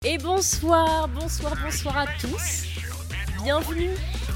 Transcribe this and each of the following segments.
Et bonsoir à tous. Bienvenue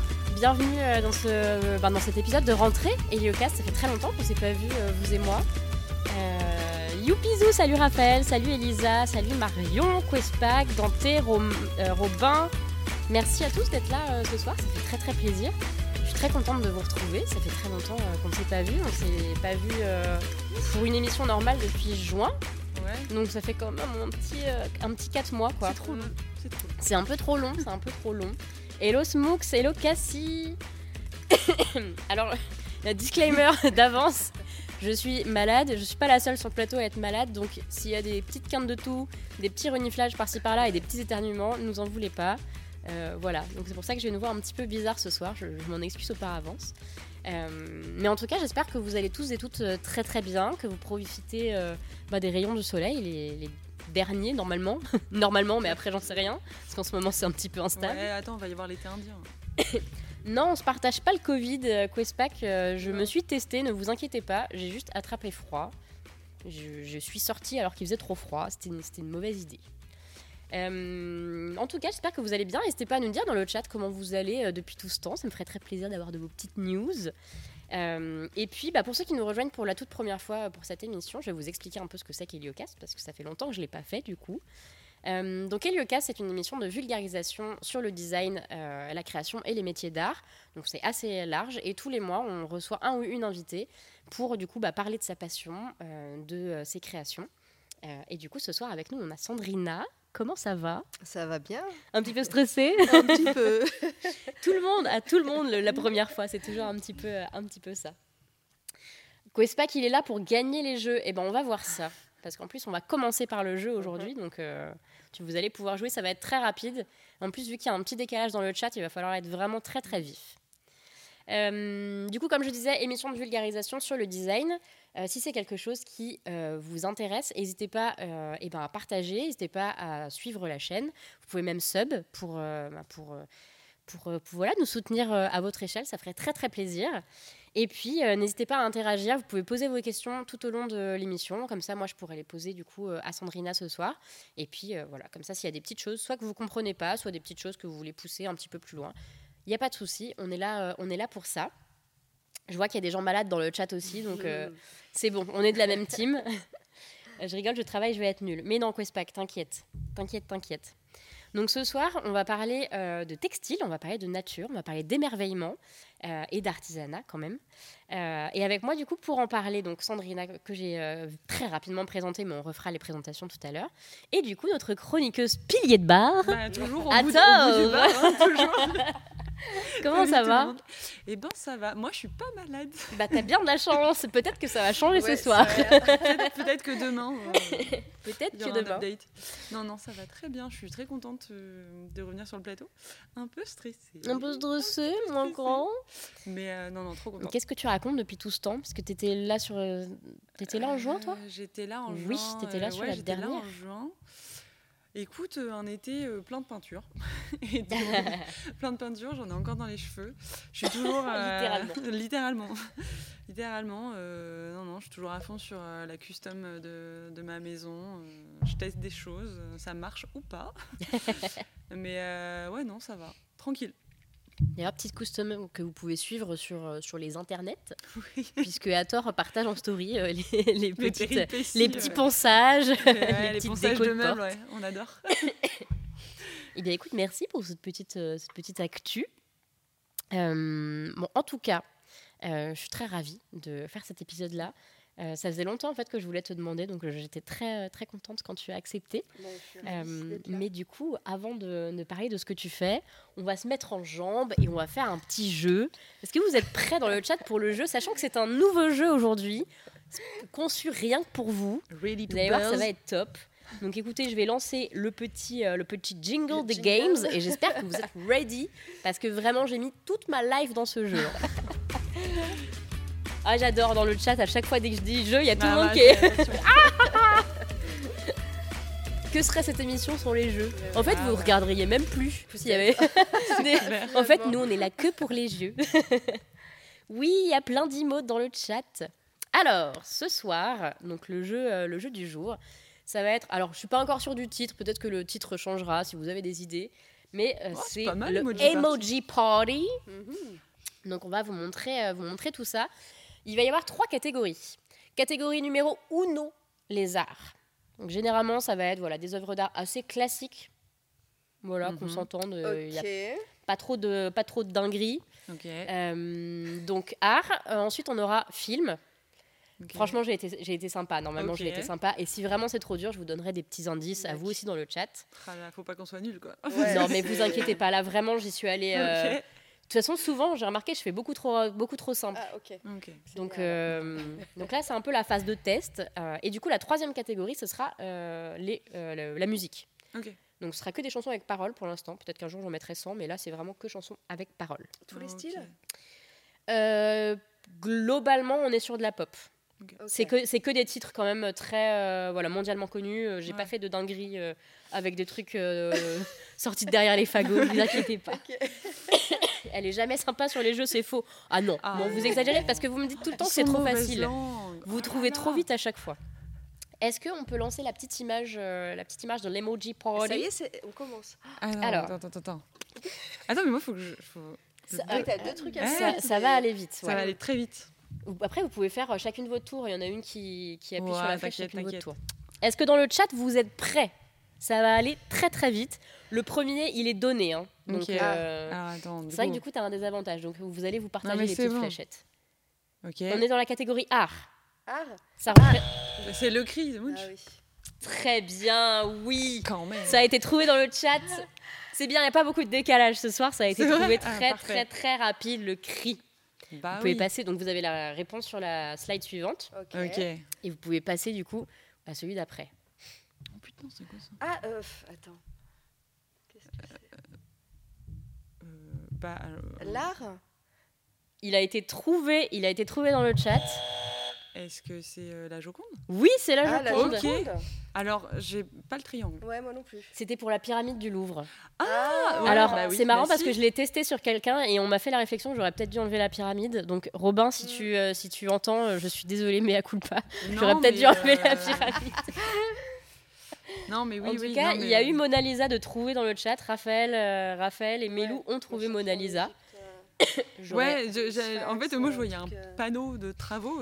dans cet épisode de rentrée. Heliocast, ça fait très longtemps qu'on s'est pas vu, vous et moi. Youpizou, salut Raphaël, salut Elisa, salut Marion, Quespac, Dante, Robin. Merci à tous d'être là ce soir, ça fait très très plaisir. Je suis très contente de vous retrouver, ça fait très longtemps qu'on ne s'est pas vu. On s'est pas vu pour une émission normale depuis juin. Ouais. Donc ça fait quand même un petit 4 mois quoi. C'est trop long. C'est un peu trop long. Hello Smooks, hello Cassie. Alors, disclaimer d'avance, je suis malade, je suis pas la seule sur le plateau à être malade, donc s'il y a des petites quintes de toux, des petits reniflages par-ci par-là et des petits éternuements, ne nous en voulez pas. Voilà, donc c'est pour ça que je vais nous voir un petit peu bizarre ce soir, je m'en excuse par avance. Mais en tout cas, j'espère que vous allez tous et toutes très très bien, que vous profitez des rayons du soleil, les derniers normalement, mais après j'en sais rien, parce qu'en ce moment c'est un petit peu instable. Ouais, attends, on va y voir l'été indien. Non, on se partage pas le Covid, Quespac, je me suis testée, ne vous inquiétez pas, j'ai juste attrapé froid. Je suis sortie alors qu'il faisait trop froid, c'était une mauvaise idée. En tout cas, j'espère que vous allez bien. N'hésitez pas à nous dire dans le chat comment vous allez depuis tout ce temps. Ça me ferait très plaisir d'avoir de vos petites news. Et puis, pour ceux qui nous rejoignent pour la toute première fois pour cette émission, je vais vous expliquer un peu ce que c'est qu'Heliocast, parce que ça fait longtemps que je ne l'ai pas fait du coup. Donc Heliocast, c'est une émission de vulgarisation sur le design, la création et les métiers d'art. Donc c'est assez large et tous les mois, on reçoit un ou une invitée pour du coup parler de sa passion, de ses créations. Et du coup, ce soir avec nous, on a Sandrina. Comment ça va ? Ça va bien. Un petit peu stressée ? Un petit peu. Tout le monde la première fois, c'est toujours un petit peu ça. Quespac, il est là pour gagner les jeux. Et on va voir ça. Parce qu'en plus, on va commencer par le jeu aujourd'hui. Donc, vous allez pouvoir jouer. Ça va être très rapide. En plus, vu qu'il y a un petit décalage dans le chat, il va falloir être vraiment très, très vif. Du coup, comme je disais, émission de vulgarisation sur le design. Si c'est quelque chose qui vous intéresse, n'hésitez pas à partager, n'hésitez pas à suivre la chaîne. Vous pouvez même sub pour nous soutenir à votre échelle, ça ferait très très plaisir. Et puis n'hésitez pas à interagir, vous pouvez poser vos questions tout au long de l'émission, comme ça moi je pourrais les poser du coup à Sandrina ce soir. Et puis voilà, comme ça s'il y a des petites choses, soit que vous ne comprenez pas, soit des petites choses que vous voulez pousser un petit peu plus loin, il n'y a pas de souci, on est là pour ça. Je vois qu'il y a des gens malades dans le chat aussi, donc c'est bon, on est de la même team. Je rigole, je travaille, je vais être nulle. Mais non, Quespac, t'inquiète. Donc ce soir, on va parler de textile, on va parler de nature, on va parler d'émerveillement et d'artisanat quand même. Et avec moi, du coup, pour en parler, donc Sandrina, que j'ai très rapidement présentée, mais on refera les présentations tout à l'heure. Et du coup, notre chroniqueuse pilier de bar. Toujours au bout du bar, toujours. Comment ça va ? Eh ben ça va. Moi je suis pas malade. T'as bien de la chance. Peut-être que ça va changer ce soir. Peut-être que demain. Peut-être que demain. Non, ça va très bien. Je suis très contente de revenir sur le plateau. Un peu stressée. Moins grand. Mais non, trop contente. Qu'est-ce que tu racontes depuis tout ce temps ? Parce que t'étais là en juin, toi ? J'étais là en juin. Oui, t'étais là sur la dernière. Là en juin. Écoute, un été plein de peinture. Plein de peinture, j'en ai encore dans les cheveux. Je suis toujours... Littéralement. Non, je suis toujours à fond sur la custom de ma maison. Je teste des choses, ça marche ou pas. Mais non, ça va. Tranquille. D'ailleurs, petite custom que vous pouvez suivre sur les internets, oui. Puisque Hathor partage en story les petits ponçages, les petites ponçages de meubles, ouais, on adore. Eh bien, écoute, merci pour cette petite actu. En tout cas, je suis très ravie de faire cet épisode-là. Ça faisait longtemps en fait que je voulais te demander, donc j'étais très très contente quand tu as accepté. Mais du coup, avant de parler de ce que tu fais, on va se mettre en jambes et on va faire un petit jeu. Est-ce que vous êtes prêts dans le chat pour le jeu, sachant que c'est un nouveau jeu aujourd'hui, conçu rien que pour vous. Vous allez voir, ça va être top. Donc écoutez, je vais lancer le petit jingle des games et j'espère que vous êtes ready parce que vraiment j'ai mis toute ma life dans ce jeu. Ah, j'adore dans le chat, à chaque fois dès que je dis jeu, il y a tout le monde qui est... Que serait cette émission sans les jeux ? En fait, vous regarderiez même plus s'il y avait... En fait, nous, on est là que pour les jeux. Oui, il y a plein d'emotes dans le chat. Alors, ce soir, donc le jeu du jour, Ça va être... Alors, je suis pas encore sûre du titre. Peut-être que le titre changera si vous avez des idées. Mais c'est pas mal, le Emoji Party. Donc, on va vous montrer tout ça. Il va y avoir 3 catégories. Catégorie numéro 1, les arts. Donc, généralement, ça va être des œuvres d'art assez classiques. Voilà, qu'on s'entende. Il n'y a pas trop de dingueries. Donc, art. Ensuite, on aura film. Franchement, j'ai été sympa. Normalement, j'ai été sympa. Et si vraiment c'est trop dur, je vous donnerai des petits indices à vous aussi dans le chat. Faut pas qu'on soit nuls, quoi. Non, mais vous inquiétez pas. Là, vraiment, j'y suis allée... De toute façon, souvent, j'ai remarqué, je fais beaucoup trop simple. Ah, ok. Donc là, c'est un peu la phase de test. Et du coup, la 3e catégorie, ce sera la musique. Donc, ce sera que des chansons avec paroles pour l'instant. Peut-être qu'un jour, j'en mettrai 100, mais là, c'est vraiment que chansons avec paroles. Tous les styles Globalement, on est sur de la pop. C'est que des titres quand même très mondialement connus. J'ai pas fait de dinguerie avec des trucs sortis de derrière les fagots. Ne vous inquiétez pas. Elle est jamais sympa sur les jeux, c'est faux. Ah non, vous exagérez parce que vous me dites tout le temps que c'est trop facile. Vous trouvez trop vite à chaque fois. Est-ce qu'on peut lancer la petite image de l'Emoji Party? Ça y est, on commence. Alors, attends. Attends, mais moi, faut que je... t'as 2 trucs à faire. Ça va aller vite. Ça va aller très vite. Après, vous pouvez faire chacune votre tour. Il y en a une qui appuie sur la flèche chacune votre tour. Est-ce que dans le chat, vous êtes prêts? Ça va aller très très vite. Le premier, il est donné. Hein. Donc, attends, c'est vrai que du coup, tu as un désavantage. Donc, vous allez vous partager les petites fléchettes. On est dans la catégorie art. C'est le cri de Munch. Oui. Très bien, oui. Quand même. Ça a été trouvé dans le chat. C'est bien, il n'y a pas beaucoup de décalage ce soir. Ça a été trouvé très très rapide, le cri. Vous pouvez passer, donc vous avez la réponse sur la slide suivante. Et vous pouvez passer du coup à celui d'après. Oh putain, c'est quoi ça? Attends. Qu'est-ce que c'est L'art? Il a été trouvé dans le chat. Est-ce que c'est la Joconde? Oui, c'est la Joconde. La Joconde. Alors, j'ai pas le triangle. Ouais, moi non plus. C'était pour la pyramide du Louvre. Alors, c'est marrant parce que je l'ai testé sur quelqu'un et on m'a fait la réflexion que j'aurais peut-être dû enlever la pyramide. Donc, Robin, si tu entends, je suis désolée, mea culpa. J'aurais peut-être dû enlever la pyramide. Non, mais oui, en tout cas, il y a eu Mona Lisa de trouver dans le chat. Raphaël et Mélou ont trouvé Mona Lisa. En fait, moi je voyais un panneau de travaux.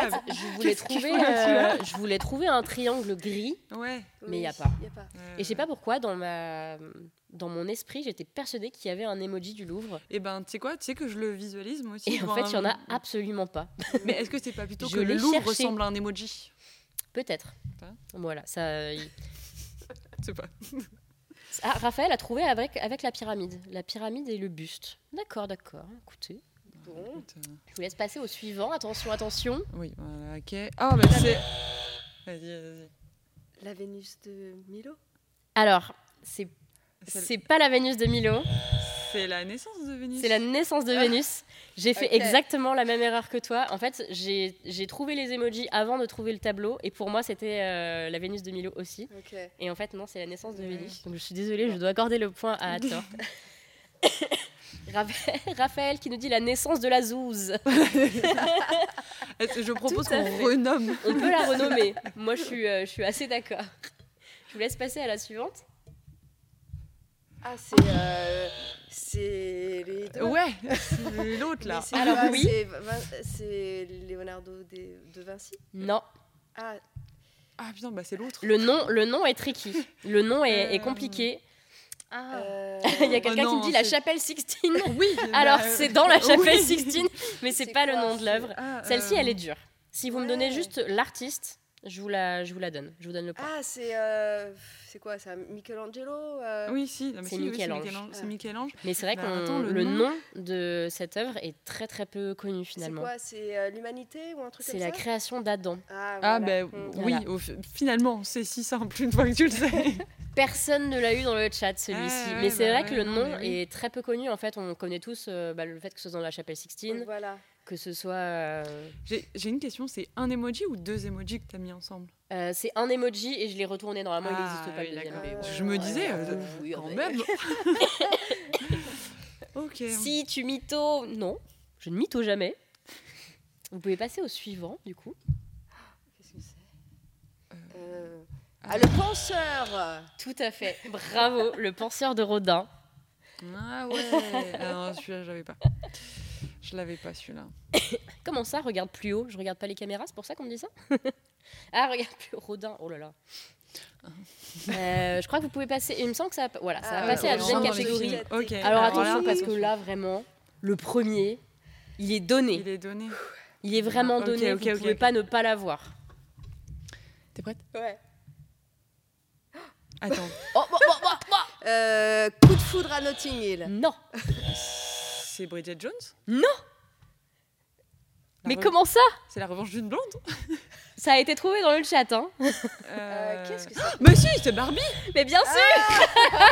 Je voulais trouver un triangle gris, mais il n'y a pas. Et je sais pas pourquoi, dans mon esprit, j'étais persuadée qu'il y avait un emoji du Louvre. Et tu sais que je le visualise moi aussi. Et en fait, il n'y en a absolument pas. Mais est-ce que c'est pas plutôt que le Louvre ressemble à un emoji? Peut-être. Voilà, ça. C'est pas. Raphaël a trouvé avec la pyramide. La pyramide et le buste. D'accord. Écoutez. Bon. Je vous laisse passer au suivant. Attention. Oui, voilà, ok. C'est... Vas-y. La Vénus de Milo? Alors, c'est pas la Vénus de Milo. C'est la naissance de Vénus. C'est la naissance de Vénus. J'ai fait exactement la même erreur que toi. En fait, j'ai trouvé les emojis avant de trouver le tableau. Et pour moi, c'était la Vénus de Milo aussi. Et en fait, non, c'est la naissance de Vénus. Donc, je suis désolée, je dois accorder le point à Hathor. Raphaël qui nous dit la naissance de la zouze. Je propose qu'on renomme. On peut la renommer. Moi, je suis assez d'accord. Je vous laisse passer à la suivante. C'est les doigts. Ouais, c'est l'autre là. Alors oui. C'est Leonardo de Vinci? Non. Ah putain, c'est l'autre. Le nom est tricky. Le nom est compliqué. Il y a quelqu'un qui me dit la chapelle Sixtine. Oui. Alors c'est dans la chapelle Sixtine, mais c'est pas le nom de l'œuvre. Celle-ci, elle est dure. Si vous me donnez juste l'artiste, je vous la donne. Je vous donne le point. C'est quoi ça? Michelangelo? Oui, si. C'est Michel-Ange. C'est Michel-Ange. Mais c'est vrai que le nom de cette œuvre est très très peu connu finalement. C'est quoi? C'est l'humanité ou un truc comme ça? C'est la création d'Adam. Oui, finalement, c'est si simple une fois que tu le sais. Personne ne l'a eu dans le chat celui-ci, mais c'est vrai que le nom est très peu connu. En fait, on connaît tous le fait que ce soit dans la chapelle Sixtine, que ce soit. J'ai une question, c'est un emoji ou 2 emojis que tu as mis ensemble? C'est un emoji et je l'ai retourné. Normalement, il n'existe pas le deuxième. Je me disais, quand même. Ok. Si tu mytho, non, je ne mytho jamais. Vous pouvez passer au suivant, du coup. Qu'est-ce que c'est? Ah, le penseur. Tout à fait. Bravo, le penseur de Rodin. Ah ouais. Ah non, celui-là, je l'avais pas, celui-là. Comment ça, regarde plus haut? Je regarde pas les caméras, c'est pour ça qu'on me dit ça? Ah, regarde plus haut, Rodin. Oh là là. Je crois que vous pouvez passer. Il me semble que ça va passer à la deuxième catégorie. Okay. Alors attention, parce que là, vraiment, le premier, il est donné. Il est vraiment donné. Vous pouvez pas ne pas l'avoir. T'es prête? Ouais. Attends. Coup de foudre à Notting Hill. Non. C'est Bridget Jones? Non. Mais comment ça? C'est la revanche d'une blonde? Ça a été trouvé dans le chat, hein. Qu'est-ce que c'est? Mais si, c'est Barbie! Mais bien sûr.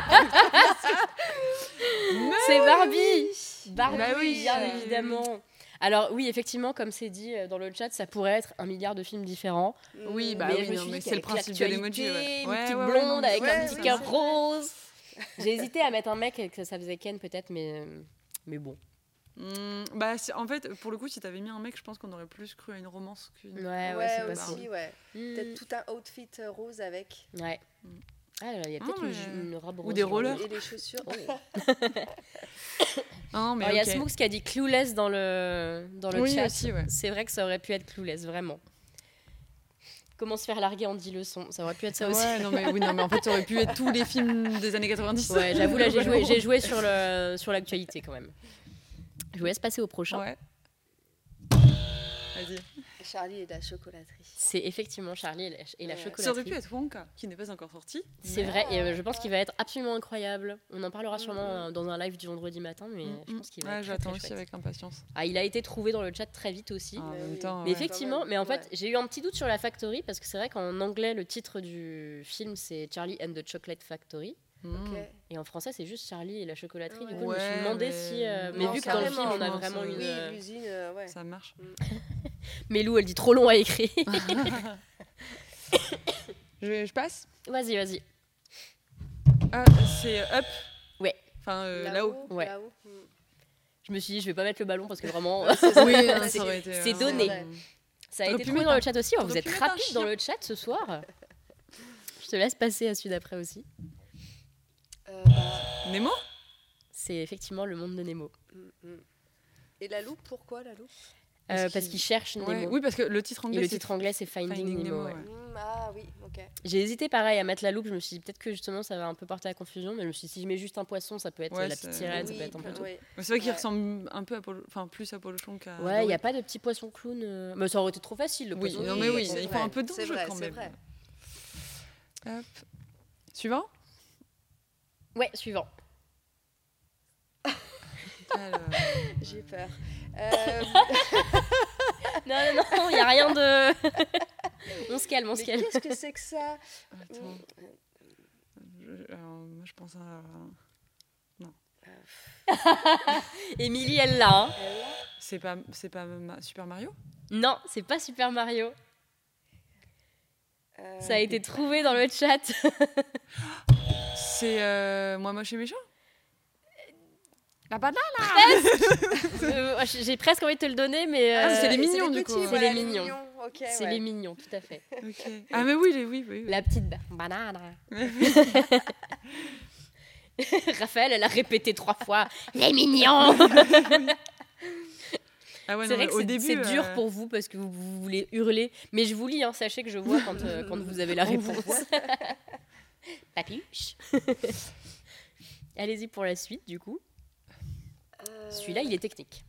C'est Barbie. Barbie, bah oui, bien évidemment. Alors oui, effectivement, comme c'est dit dans le chat, ça pourrait être 1 milliard de films différents. Oui, bah mais oui, je me suis dit c'est le principe de l'emoji. Une petite blonde avec un petit cœur rose. J'ai hésité à mettre un mec et que ça faisait Ken peut-être, mais bon. Bah en fait, pour le coup, si t'avais mis un mec, je pense qu'on aurait plus cru à une romance qu'une. Ouais, c'est aussi, ouais. Peut-être tout un outfit rose avec. Ouais. Ah, il y a peut-être une robe rose. Ou des rollers. Et les chaussures. Non, mais il y a Smooks qui a dit Clueless dans le chat. Aussi, ouais. C'est vrai que ça aurait pu être Clueless, vraiment. Comment se faire larguer en 10 leçons, ça aurait pu être ça aussi. Ouais, non mais en fait, ça aurait pu être tous les films des années 90. Ouais, j'avoue, là, j'ai joué sur l'actualité quand même. Je vous laisse passer au prochain. Ouais. Vas-y. Charlie et la chocolaterie. C'est effectivement Charlie et la chocolaterie. Ça aurait pu être Wonka, qui n'est pas encore sorti. C'est vrai, et je pense qu'il va être absolument incroyable. On en parlera sûrement dans un live du vendredi matin, mais je pense qu'il va être j'attends très aussi chouette. avec impatience. Ah, il a été trouvé dans le chat très vite aussi. Mais effectivement, mais en fait, j'ai eu un petit doute sur la Factory, parce que c'est vrai qu'en anglais, le titre du film, c'est Charlie and the Chocolate Factory. Et en français, c'est juste Charlie et la chocolaterie. Du coup, je me suis demandé si... mais vu que dans le film, on a vraiment une... Oui, l'usine, ouais. Ça marche. Mais Lou, elle dit trop long à écrire. Je passe? Vas-y. C'est Up. Ouais. Enfin, là-haut. Ouais. Là-haut. Je me suis dit, je vais pas mettre le ballon parce que vraiment... c'est donné. Ça a été trouvé dans le chat aussi. Vous êtes rapide dans le chat ce soir. Je te laisse passer à celui d'après aussi. Nemo? C'est effectivement le monde de Nemo. Et la loupe, pourquoi la loupe? Parce qu'il cherche Nemo. Oui, parce que le titre anglais, c'est Finding Nemo. Ouais. Ah oui, ok. J'ai hésité pareil à mettre la loupe. Je me suis dit peut-être que justement ça va un peu porter à la confusion, mais je me suis dit si je mets juste un poisson, ça peut être la petite sirène, ça peut être un peu tout. C'est vrai qu'il ressemble un peu plus à Polochon qu'à. Ouais, il n'y a pas de petit poisson clown. Mais ça aurait été trop facile le poisson. Non mais oui, il faut un peu d'enjeu quand même. Hop. Suivant? Ouais, suivant. Alors... J'ai peur. Non, il n'y a rien de... on se calme. Qu'est-ce que c'est que ça? Attends. Moi, je pense à... Non. Émilie, elle l'a. C'est pas Super Mario? Non, c'est pas Super Mario. Ça a été trouvé dans le chat. C'est Moi moche et méchant? La banane là. J'ai presque envie de te le donner, mais... c'est les mignons, du coup. C'est les mignons. Okay, c'est les mignons, tout à fait. Okay. Ah mais oui. La petite banane. Raphaël, elle a répété 3 fois. Les mignons. Ah ouais, c'est vrai que au début, c'est dur pour vous parce que vous voulez hurler. Mais je vous lis, sachez que je vois quand vous avez la réponse. Papiche. Allez-y pour la suite, du coup. Celui-là, il est technique.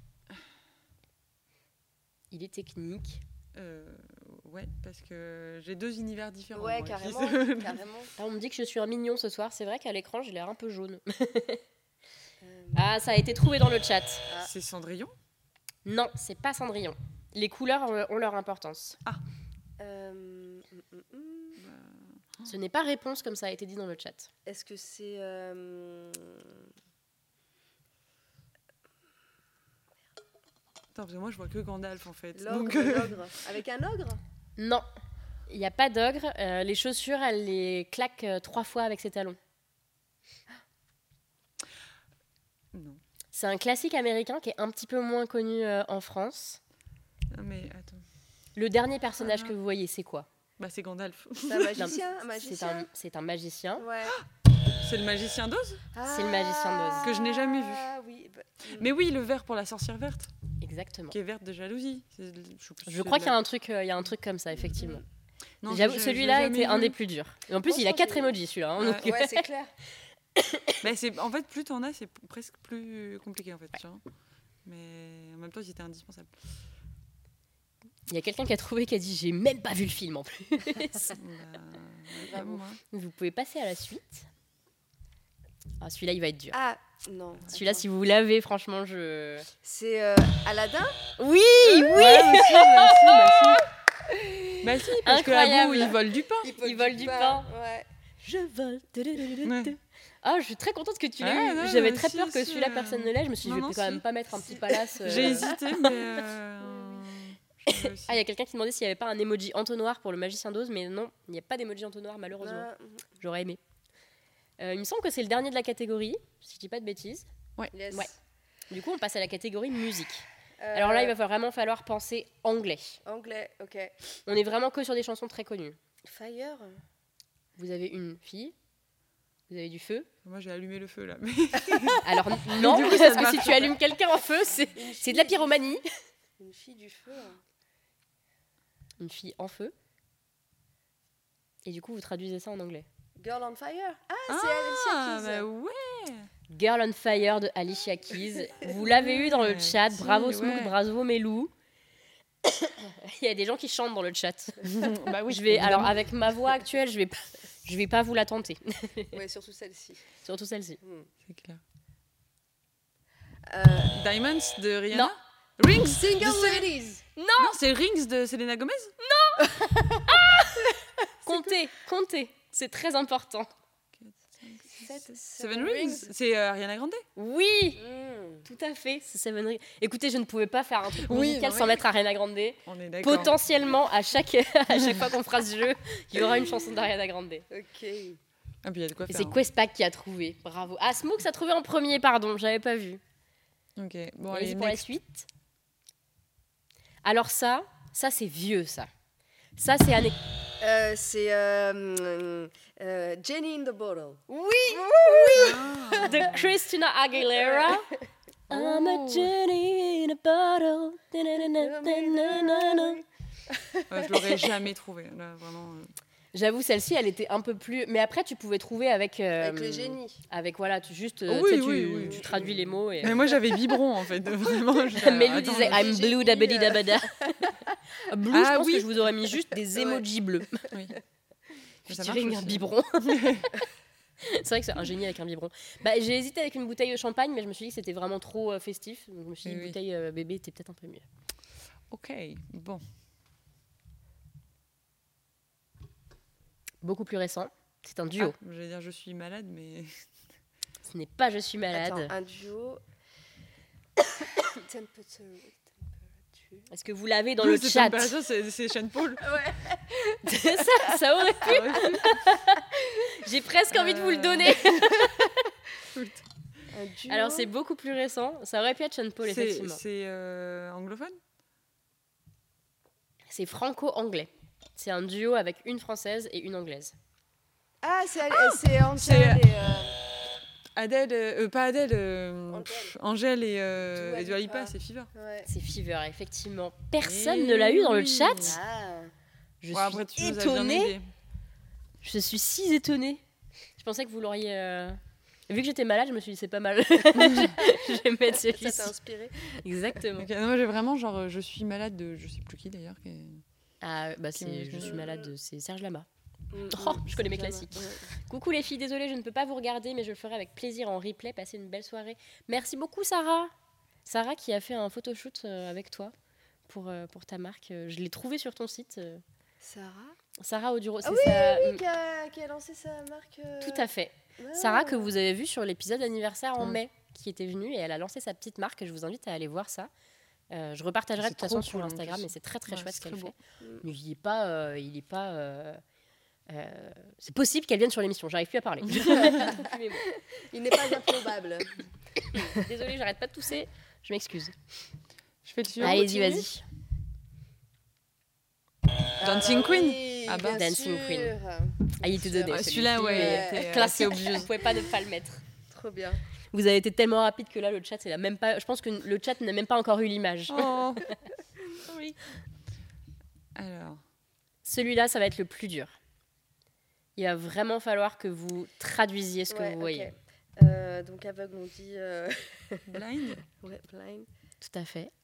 Ouais, parce que j'ai 2 univers différents. Ouais, carrément. On me dit que je suis un mignon ce soir. C'est vrai qu'à l'écran, j'ai l'air un peu jaune. Ah, ça a été trouvé dans le chat. C'est Cendrillon? Non, c'est pas Cendrillon. Les couleurs ont leur importance. Ce n'est pas réponse comme ça a été dit dans le chat. Est-ce que c'est... Attends, parce que moi je vois que Gandalf en fait. L'ogre. Avec un ogre? Non, il n'y a pas d'ogre. Les chaussures, elle les claque 3 fois avec ses talons. Non. C'est un classique américain qui est un petit peu moins connu en France. Non mais attends. Le dernier personnage que vous voyez, c'est quoi? Bah, c'est Gandalf. C'est un magicien, C'est un magicien. Ouais. C'est le magicien d'Oz. C'est le magicien d'Oz. Que je n'ai jamais vu. Oui, Mais oui, le vert pour la sorcière verte. Exactement. Qui est verte de jalousie. Je crois qu'il y a un truc comme ça, effectivement. Non, J'avoue, celui-là était un des plus durs. Et en plus, il a 4 emojis, celui-là. Hein, ouais, c'est clair. Mais en fait, plus t'en as, c'est presque plus compliqué, en fait. Tu vois. Mais en même temps, ils étaient indispensables. Il y a quelqu'un qui a dit j'ai même pas vu le film en plus. Vous pouvez passer à la suite. Ah, celui-là, il va être dur. Ah, non. Celui-là, si vous l'avez, franchement, C'est Aladdin ? Oui, oui. Bah si, parce qu'Abou, il vole du pain. Il vole du pain. Ouais. Je vole. Ah, je suis très contente que tu l'aies eu. Non, J'avais très peur que celui-là, personne ne l'ait. Je me suis dit, je vais quand même pas mettre un petit palace. J'ai hésité, mais... il y a quelqu'un qui demandait s'il n'y avait pas un emoji entonnoir pour le magicien d'Oz, mais non, il n'y a pas d'emoji entonnoir, malheureusement. J'aurais aimé. Il me semble que c'est le dernier de la catégorie, si je dis pas de bêtises. Ouais. Yes. Ouais. Du coup, on passe à la catégorie musique. Alors là, il va vraiment falloir penser anglais. Anglais, ok. On est vraiment que sur des chansons très connues. Fire. Vous avez une fille, vous avez du feu. Moi, j'ai allumé le feu, là. Alors non, coup, parce que si tu allumes quelqu'un en feu, c'est de la pyromanie. Une fille du feu. Une fille en feu. Et du coup, vous traduisez ça en anglais. Girl on Fire. Ah, c'est Alicia Keys. Bah ouais. Girl on Fire de Alicia Keys. Vous l'avez eu dans le chat. Bravo Smook, bravo Melou. Il y a des gens qui chantent dans le chat. Bah oui. Alors avec ma voix actuelle, je vais pas vous la tenter. Ouais, surtout celle-ci. Surtout celle-ci. C'est clair. Diamonds de Rihanna. Non. Rings. Single Ladies. Non, c'est Rings de Selena Gomez. Non. Comptez. C'est très important. 7 Rings. C'est Ariana Grande. Oui, tout à fait. C'est Seven Rings. Écoutez, je ne pouvais pas faire un truc musical sans mettre Ariana Grande. On est d'accord. Potentiellement, à chaque fois qu'on fera ce jeu, il y aura une chanson d'Ariana Grande. Ok. Ah, puis il y a de quoi Et faire. c'est Questpac qui a trouvé. Bravo. Ah, Smook a trouvé en premier, pardon. J'avais pas vu. Ok. Bon, allez, pour la suite. Alors ça c'est vieux, ça. Ça, c'est année... c'est Jenny in the Bottle. Oui. De Christina Aguilera. I'm a Jenny in a bottle. Je l'aurais jamais trouvé. Là, vraiment. J'avoue, celle-ci, elle était un peu plus... Mais après, tu pouvais trouver avec le génie. Avec, voilà, tu traduis les mots. Et... Mais moi, j'avais biberon, en fait. Vraiment. Melou disait « I'm blue, dabadi dabada ». Blue, je pense que je vous aurais mis juste des emojis bleus. Oui. Featuring un biberon. C'est vrai que c'est un génie avec un biberon. Bah, j'ai hésité avec une bouteille de champagne, mais je me suis dit que c'était vraiment trop festif. Donc je me suis dit bouteille bébé était peut-être un peu mieux. Ok, bon. Beaucoup plus récent. C'est un duo. J'allais dire je suis malade, mais... Ce n'est pas je suis malade. Attends, un duo... Temperature... Est-ce que vous l'avez dans le chat? C'est Sean Paul. Ouais. ça aurait pu. J'ai presque envie de vous le donner. Alors c'est beaucoup plus récent. Ça aurait pu être Sean Paul, effectivement. C'est anglophone? C'est franco-anglais. C'est un duo avec une française et une anglaise. Ah, c'est Angèle et... Adèle, pas Adèle, Angèle et Dua Lipa, c'est Fever. Ouais. C'est Fever, effectivement. Personne ne l'a eu dans le chat. Je suis étonnée. Je suis si étonnée. Je pensais que vous l'auriez... Vu que j'étais malade, je me suis dit c'est pas mal. Je vais mettre celui-ci. Ça t'a inspiré. Exactement. Okay, non, moi j'ai vraiment genre je suis malade de je sais plus qui d'ailleurs. Ah bah c'est je suis malade de c'est Serge Lama. Oh, je connais mes classiques. Coucou les filles, désolée, je ne peux pas vous regarder, mais je le ferai avec plaisir en replay. Passez une belle soirée. Merci beaucoup Sarah. Sarah qui a fait un photoshoot avec toi pour ta marque. Je l'ai trouvé sur ton site. Sarah Oduro. Ah oui, qui a lancé sa marque. Tout à fait. Ah. Sarah que vous avez vue sur l'épisode anniversaire en mai, qui était venue et elle a lancé sa petite marque. Je vous invite à aller voir ça. Je repartagerai de toute façon sur Instagram, mais c'est très très chouette ce qu'elle fait. Mais il est pas c'est possible qu'elle vienne sur l'émission, j'arrive plus à parler. Il n'est pas improbable. Désolée, j'arrête pas de tousser, je m'excuse. Je fais le suivant. Allez-y, vas-y. Dancing Queen. Oui, Ah bah. Dancing sûr. Queen. Ah, il était donné. Celui-là, ouais. Classique. obvious. Vous pouvez pas ne pas le mettre. Trop bien. Vous avez été tellement rapide que là, le chat, il a même pas. Je pense que le chat n'a même pas encore eu l'image. Oh. Oui. Alors. Celui-là, ça va être le plus dur. Il va vraiment falloir que vous traduisiez ce que vous voyez. Donc aveugle, on dit... Blind. Ouais, blind. Tout à fait.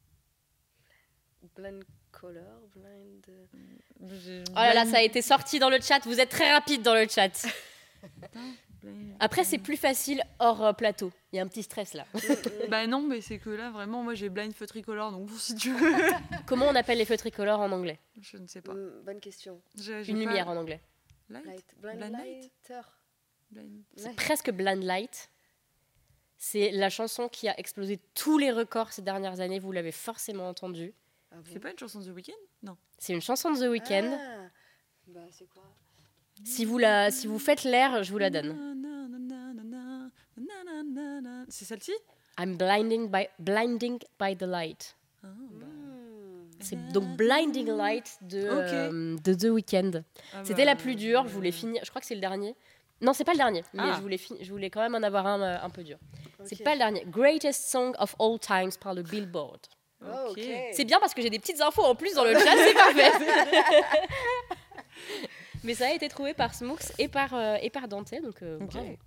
Blind color, blind... Oh là là, ça a été sorti dans le chat. Vous êtes très rapide dans le chat. Après, c'est plus facile hors plateau. Il y a un petit stress là. Bah non, mais c'est que là, vraiment, moi, j'ai blind feu tricolore, donc bon, si tu veux. Comment on appelle les feux tricolores en anglais? Je ne sais pas. Bonne question. J'ai Une pas- lumière en anglais. Light. Blind Blind lighter. Blind. C'est Light. presque Blind Light. C'est la chanson qui a explosé tous les records ces dernières années. Vous l'avez forcément entendu. Ah bon. C'est pas une chanson de The Weeknd? Non. C'est une chanson de The Weeknd. Ah. Bah c'est quoi? Si vous faites l'air, je vous la donne. C'est celle-ci? I'm blinding by the light. C'est donc Blinding Light de The Weeknd. C'était la plus dure. Je voulais finir. Je crois que c'est le dernier. Non, c'est pas le dernier. Mais je voulais quand même en avoir un peu dur. C'est pas le dernier. Greatest Song of All Times par le Billboard. Oh, ok. C'est bien parce que j'ai des petites infos en plus dans le chat. C'est parfait. Mais ça a été trouvé par Smooks et par Dante. Donc bravo.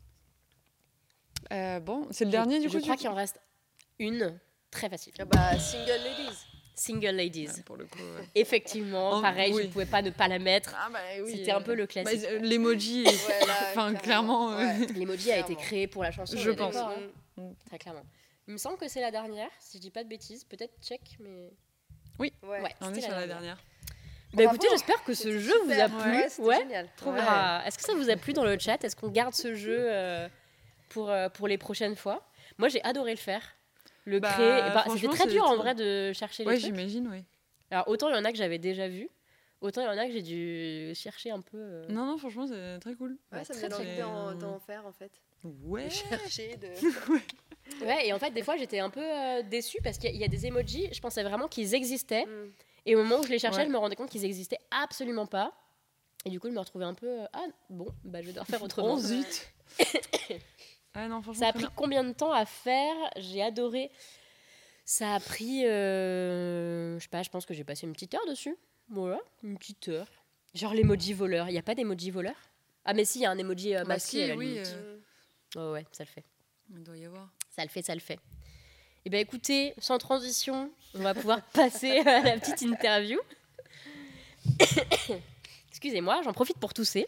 Bon, c'est le dernier du coup. Je crois qu'il en reste une très facile. Ah bah Single Ladies. Single Ladies. Pour le coup, ouais. Effectivement, pareil, je ne pouvais pas ne pas la mettre. Ah bah oui. C'était un peu le classique. L'emoji, enfin clairement. L'emoji a été créé pour la chanson. Je pense. Très clairement. Il me semble que c'est la dernière, si je dis pas de bêtises. Peut-être check, mais. Oui, ouais, on est sur la dernière. Bah écoutez, j'espère que ce jeu vous a plu. Ouais, génial. Trop bien. Est-ce que ça vous a plu dans le chat? Est-ce qu'on garde ce jeu pour les prochaines fois? Moi, j'ai adoré le faire. Le créer. C'était très dur en vrai de chercher les trucs. Ouais, j'imagine, oui. Alors, autant il y en a que j'avais déjà vu, autant il y en a que j'ai dû chercher un peu. Non, franchement, c'est très cool. Ouais, ça me donne envie d'en faire en fait. Ouais. De chercher, de... Ouais, et en fait, des fois, j'étais un peu déçue parce qu'il y a des emojis, je pensais vraiment qu'ils existaient. Et au moment où je les cherchais, je me rendais compte qu'ils existaient absolument pas. Et du coup, je me retrouvais un peu. Je vais devoir faire autrement. Oh zut. Non, ça a pris combien de temps à faire? J'ai adoré. Ça a pris. Je sais pas, je pense que j'ai passé une petite heure dessus. Voilà, une petite heure. Genre l'emoji voleur. Il n'y a pas d'emoji voleur? Ah, mais si, il y a un emoji masqué à la limite. Oh, ouais, ça le fait. Il doit y avoir. Ça le fait. Eh bien, écoutez, sans transition, on va pouvoir passer à la petite interview. Excusez-moi, j'en profite pour tousser.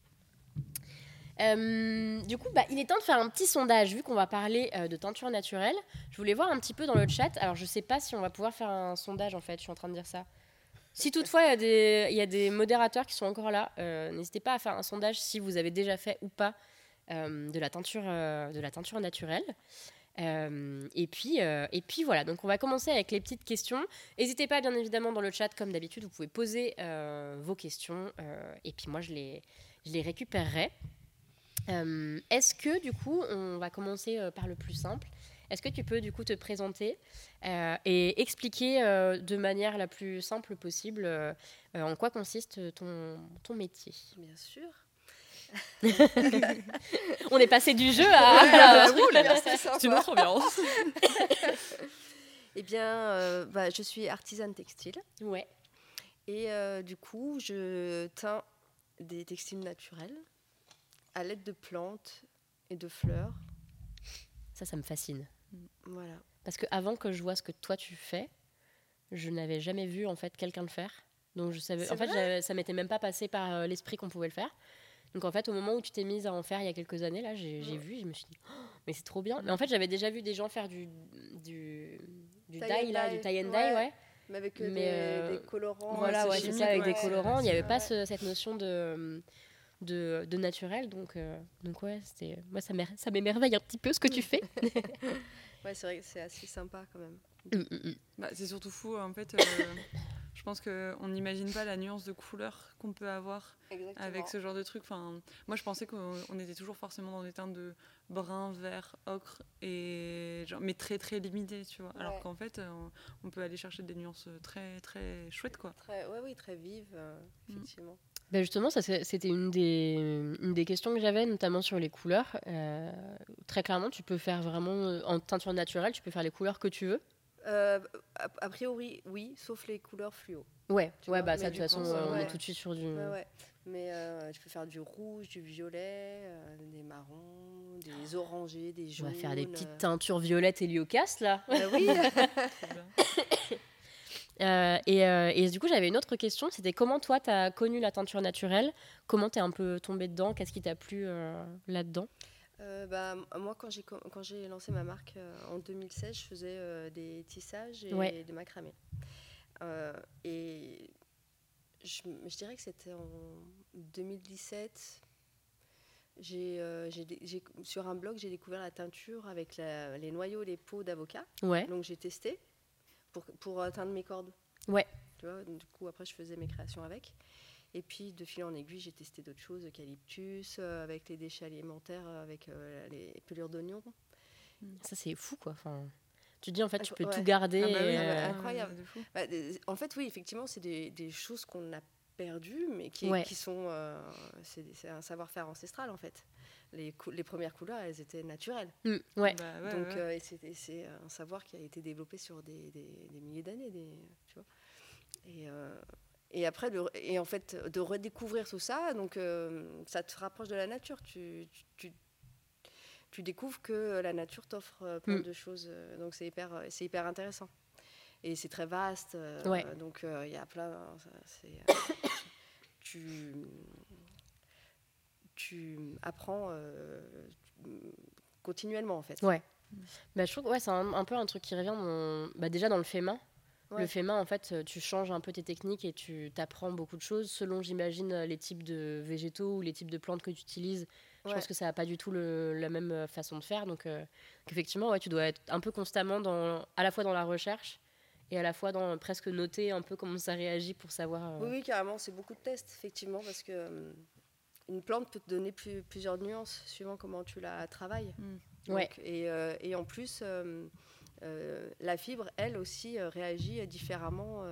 Du coup, il est temps de faire un petit sondage, vu qu'on va parler de teinture naturelle. Je voulais voir un petit peu dans le chat. Alors, je ne sais pas si on va pouvoir faire un sondage, en fait. Je suis en train de dire ça. Si toutefois, il y a des modérateurs qui sont encore là, n'hésitez pas à faire un sondage si vous avez déjà fait ou pas de la teinture naturelle. Et puis voilà, donc on va commencer avec les petites questions. N'hésitez pas, bien évidemment, dans le chat, comme d'habitude, vous pouvez poser vos questions et puis moi je les récupérerai. Est-ce que du coup, on va commencer par le plus simple. Est-ce que tu peux du coup te présenter et expliquer de manière la plus simple possible en quoi consiste ton métier? Bien sûr. On est passé du jeu à c'est une autre ambiance. Eh bien, je suis artisane textile. Ouais. Et du coup, je teins des textiles naturels à l'aide de plantes et de fleurs. Ça me fascine. Voilà. Parce que avant que je vois ce que toi tu fais, je n'avais jamais vu en fait quelqu'un le faire. Donc je savais. Ça m'était même pas passé par l'esprit qu'on pouvait le faire. Donc en fait, au moment où tu t'es mise à en faire il y a quelques années, là, j'ai vu, je me suis dit, mais c'est trop bien. Mais en fait, j'avais déjà vu des gens faire du dye là, du tie and dye, ouais. Mais avec des colorants. Voilà, ouais, c'est ça, avec des colorants. Il n'y avait pas ouais. cette notion de naturel, donc ouais, moi ça m'émerveille un petit peu ce que tu fais. Ouais, c'est vrai que c'est assez sympa quand même. C'est surtout fou, en fait. Je Je pense qu'on n'imagine pas la nuance de couleur qu'on peut avoir avec ce genre de truc. Enfin, moi, je pensais qu'on était toujours forcément dans des teintes de brun, vert, ocre, mais très, très limitées, tu vois. Alors qu'en fait, on peut aller chercher des nuances très, très chouettes, quoi. Oui, très vives, effectivement. Ben justement, c'était une des questions que j'avais, notamment sur les couleurs. Très clairement, tu peux faire vraiment, en teinture naturelle, tu peux faire les couleurs que tu veux. A priori, oui, sauf les couleurs fluo. Ouais, ça, de toute façon, on est tout de suite sur du... Mais tu peux faire du rouge, du violet, des marrons, des orangés, des jaunes. On va faire des petites teintures violettes Héliocaste, là. Oui. Et du coup, j'avais une autre question. C'était comment toi, tu as connu la teinture naturelle ? Comment tu es un peu tombée dedans ? Qu'est-ce qui t'a plu là-dedans ? Moi, quand j'ai lancé ma marque en 2016, je faisais des tissages et des macramés. Et je dirais que c'était en 2017. Sur un blog, j'ai découvert la teinture avec les noyaux, les peaux d'avocat. Ouais. Donc j'ai testé pour teindre mes cordes. Ouais. Tu vois, du coup, après, je faisais mes créations avec. Et puis, de fil en aiguille, j'ai testé d'autres choses, eucalyptus, avec les déchets alimentaires, avec les pelures d'oignons. Ça, c'est fou, quoi. Enfin, tu te dis, en fait, tu peux tout garder. Incroyable. En fait, oui, effectivement, c'est des choses qu'on a perdues, mais qui sont... c'est un savoir-faire ancestral, en fait. Les premières couleurs, elles étaient naturelles. C'est un savoir qui a été développé sur des milliers d'années, tu vois. Et après, en fait, de redécouvrir tout ça, donc ça te rapproche de la nature. Tu découvres que la nature t'offre plein de choses. Donc c'est hyper intéressant. Et c'est très vaste. Donc il y a plein... tu apprends continuellement, en fait. Ouais. Je trouve que c'est un peu un truc qui revient déjà dans le fait main. Le fait main, en fait, tu changes un peu tes techniques et tu t'apprends beaucoup de choses selon, j'imagine, les types de végétaux ou les types de plantes que tu utilises. Je pense que ça n'a pas du tout la même façon de faire. Donc, effectivement, tu dois être un peu constamment à la fois dans la recherche et à la fois dans presque noter un peu comment ça réagit pour savoir... Oui, carrément. C'est beaucoup de tests, effectivement, parce que une plante peut te donner plusieurs nuances suivant comment tu la travailles. Donc, et en plus... la fibre, elle aussi, réagit différemment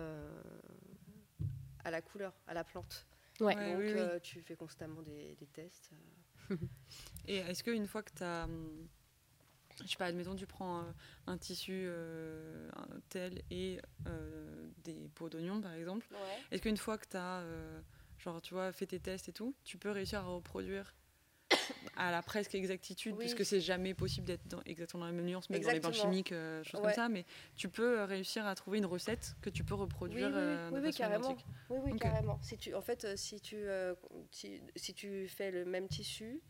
à la couleur, à la plante. Donc, tu fais constamment des tests. Et est-ce qu'une fois que tu as... je sais pas, admettons, tu prends un tissu tel et des peaux d'oignon, par exemple. Est-ce qu'une fois que tu as fait tes tests et tout, tu peux réussir à reproduire à la presque exactitude, puisque c'est jamais possible d'être exactement dans la même nuance, même dans les bains chimiques, choses comme ça, mais tu peux réussir à trouver une recette que tu peux reproduire de façon carrément. identique. Oui, carrément. Si tu fais le même tissu,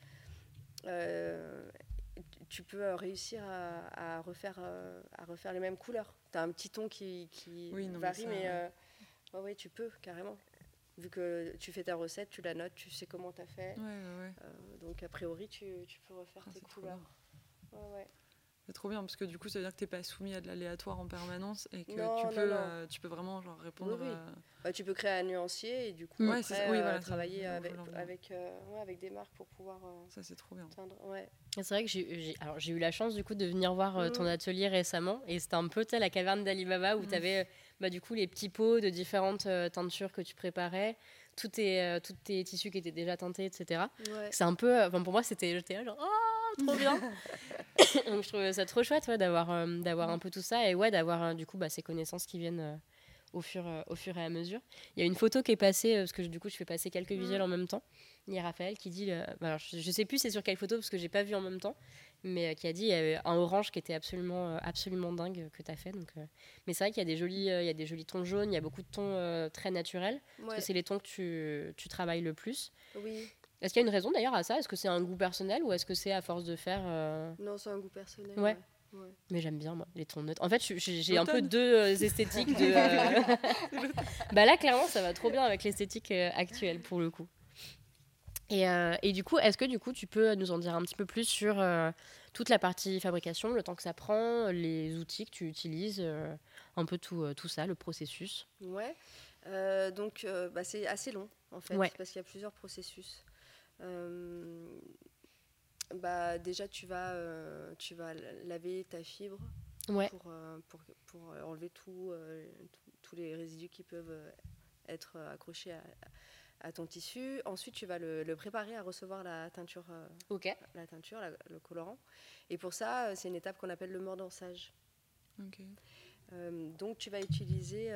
tu peux réussir à refaire les mêmes couleurs. Tu as un petit ton qui varie, mais tu peux, carrément. Vu que tu fais ta recette, tu la notes, tu sais comment tu as fait. Donc, a priori, tu peux refaire tes couleurs. C'est trop bien, parce que du coup, ça veut dire que tu n'es pas soumis à de l'aléatoire en permennance et que tu peux vraiment répondre... tu peux créer un nuancier et du coup, travailler avec des marques pour pouvoir ça, c'est trop bien. teindre. C'est vrai que j'ai eu la chance du coup de venir voir ton atelier récemment, et c'était un peu la caverne d'Ali Baba où tu avais du coup les petits pots de différentes teintures que tu préparais, tous tes tissus qui étaient déjà teintés, etc. C'est un peu, pour moi j'étais là genre oh trop bien. Donc je trouvais ça trop chouette d'avoir un peu tout ça et d'avoir du coup ces connaissances qui viennent au fur et à mesure. Il y a une photo qui est passée, parce que du coup je fais passer quelques visuels en même temps. Il y a Raphaël qui dit, alors je sais plus c'est sur quelle photo parce que j'ai pas vu en même temps, mais qui a dit un orange qui était absolument dingue que tu as fait. Donc, mais c'est vrai qu'il y a des jolis tons jaunes, il y a beaucoup de tons très naturels, parce que c'est les tons que tu travailles le plus. Oui. Est-ce qu'il y a une raison d'ailleurs à ça ? Est-ce que c'est un goût personnel ou est-ce que c'est à force de faire Non, c'est un goût personnel. Ouais. Mais j'aime bien moi les tons neutres. En fait, j'ai un peu deux esthétiques de. Là, clairement, ça va trop bien avec l'esthétique actuelle pour le coup. Et du coup, est-ce que tu peux nous en dire un petit peu plus sur toute la partie fabrication, le temps que ça prend, les outils que tu utilises, un peu tout ça, le processus ? Ouais. Donc, c'est assez long, en fait, parce qu'il y a plusieurs processus. Déjà, tu vas laver ta fibre pour enlever tous les résidus qui peuvent être accrochés à ton tissu. Ensuite, tu vas le préparer à recevoir la teinture, le colorant. Et pour ça, c'est une étape qu'on appelle le mordançage. Donc, tu vas utiliser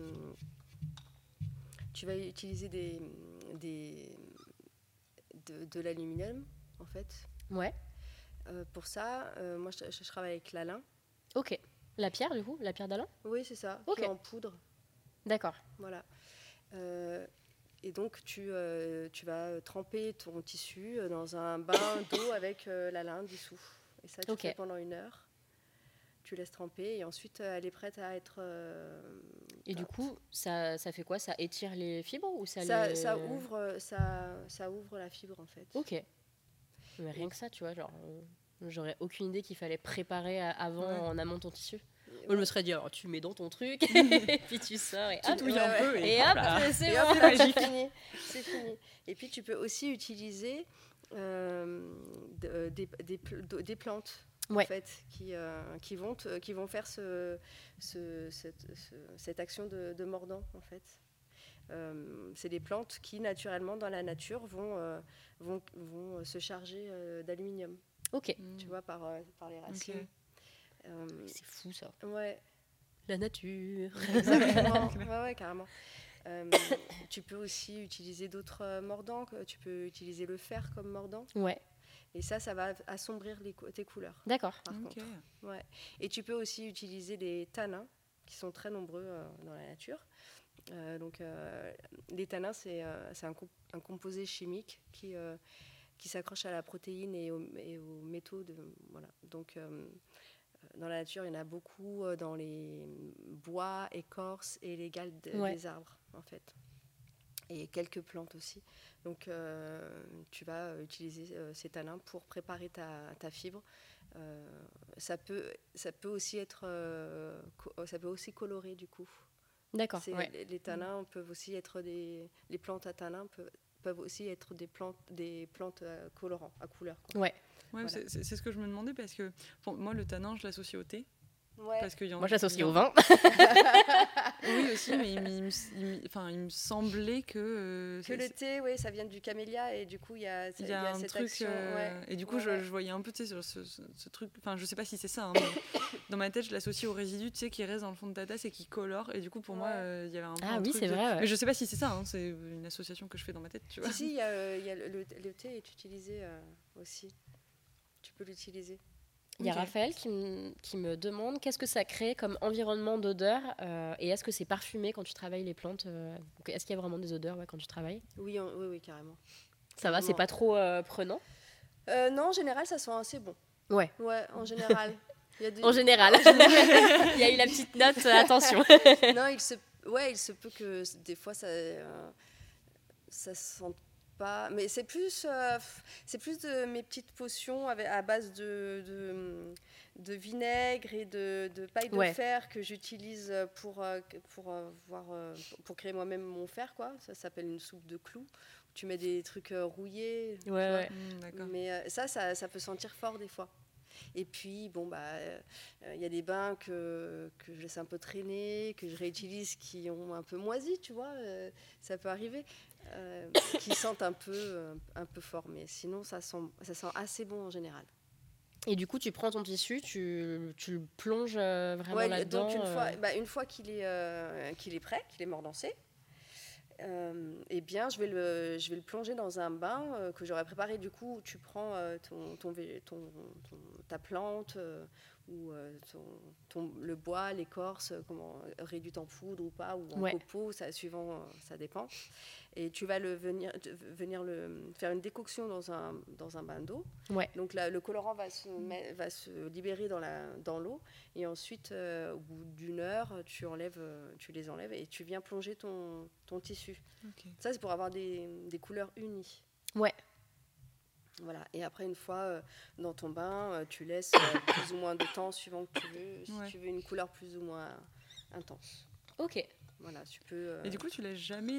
de l'aluminium, en fait. Ouais. Pour ça, moi, je travaille avec la lin. Ok. La pierre, du coup, la pierre d'Alain ? Oui, c'est ça, qui est en poudre. D'accord. Voilà. Et donc, tu vas tremper ton tissu dans un bain d'eau avec la lin dessous. Et ça, tu le fais pendant 1 heure. Tu laisses tremper et ensuite, elle est prête à être... Et du coup, ça fait quoi ? Ça étire les fibres ou ça ouvre la fibre, en fait. Ok. Mais rien que ça, tu vois, genre... J'aurais aucune idée qu'il fallait préparer en amont ton tissu. Moi, je me serais dit, alors tu mets dans ton truc, et puis tu sors, et hop, touilles un peu, et hop, c'est bon. C'est fini. Et puis, tu peux aussi utiliser des plantes, en fait, qui vont faire cette action de mordant, en fait. C'est des plantes qui, naturellement, dans la nature, vont se charger d'aluminium. Ok. Tu vois, par les racines. Okay. C'est fou, ça. Ouais. La nature. Exactement. ouais, carrément. Tu peux aussi utiliser d'autres mordants. Tu peux utiliser le fer comme mordant. Ouais. Et ça va assombrir tes couleurs. D'accord. Par contre. Ouais. Et tu peux aussi utiliser les tanins, qui sont très nombreux dans la nature. Les tanins, c'est un composé chimique qui s'accroche à la protéine et aux métaux. Voilà. Donc, dans la nature, il y en a beaucoup dans les bois, écorces et les galles des arbres, en fait. Et quelques plantes aussi. Donc, tu vas utiliser ces tanins pour préparer ta fibre. Ça peut aussi colorer, du coup. D'accord. Les tanins peuvent aussi être les plantes à tanins peuvent aussi être des plantes colorants, à couleur. Quoi. Ouais. Ouais, voilà. C'est ce que je me demandais parce que moi, le tanin, je l'associe au thé. Ouais. Parce que moi, je l'associe au vin. Oui, aussi, mais il me semblait que le thé, oui, ça vient du camélia et du coup, il y a cette truc, action. Et du coup, je voyais un peu ce truc. Enfin, je sais pas si c'est ça, hein, mais dans ma tête, je l'associe au résidu, tu sais, qui reste dans le fond de ta tasse et qui colore. Et du coup, pour moi, il y avait un peu un truc c'est vrai. Ouais. Mais je sais pas si c'est ça, hein, c'est une association que je fais dans ma tête, tu vois. Si, il y a le thé est utilisé aussi. Tu peux l'utiliser. Il y a Raphaël qui me demande qu'est-ce que ça crée comme environnement d'odeur et est-ce que c'est parfumé quand tu travailles les plantes est-ce qu'il y a vraiment des odeurs quand tu travailles ? Oui, carrément. Ça va, c'est pas trop prenant ? Non, en général, ça sent assez bon. Ouais, en général. En général. Il y a eu la petite note, attention. Non, il se peut que des fois, ça sente pas, mais c'est plus de mes petites potions à base de vinaigre et de paille de fer que j'utilise pour créer moi-même mon fer, quoi. Ça s'appelle une soupe de clous. Tu mets des trucs rouillés. Ouais. D'accord. Mais ça peut sentir fort des fois. Et puis, il y a des bains que je laisse un peu traîner, que je réutilise, qui ont un peu moisi, tu vois, ça peut arriver, qui sentent un peu fort. Mais sinon, ça sent assez bon en général. Et du coup, tu prends ton tissu, tu le plonges vraiment là-dedans. Donc une fois qu'il est prêt, qu'il est mordancé, eh bien, je vais le plonger dans un bain que j'aurais préparé. Du coup, tu prends ta plante ou le bois, l'écorce, réduite en poudre ou pas, ou en copeaux, suivant, ça dépend. Et tu vas venir faire une décoction dans un bain d'eau. Ouais. Donc le colorant va se libérer dans l'eau. Et ensuite, au bout d'1 heure, tu les enlèves et tu viens plonger ton tissu. Okay. Ça, c'est pour avoir des couleurs unies. Ouais. Voilà. Et après, une fois dans ton bain, tu laisses plus ou moins de temps suivant que tu veux, si tu veux une couleur plus ou moins intense. Ok. voilà, tu peux... Et du coup, tu laisses jamais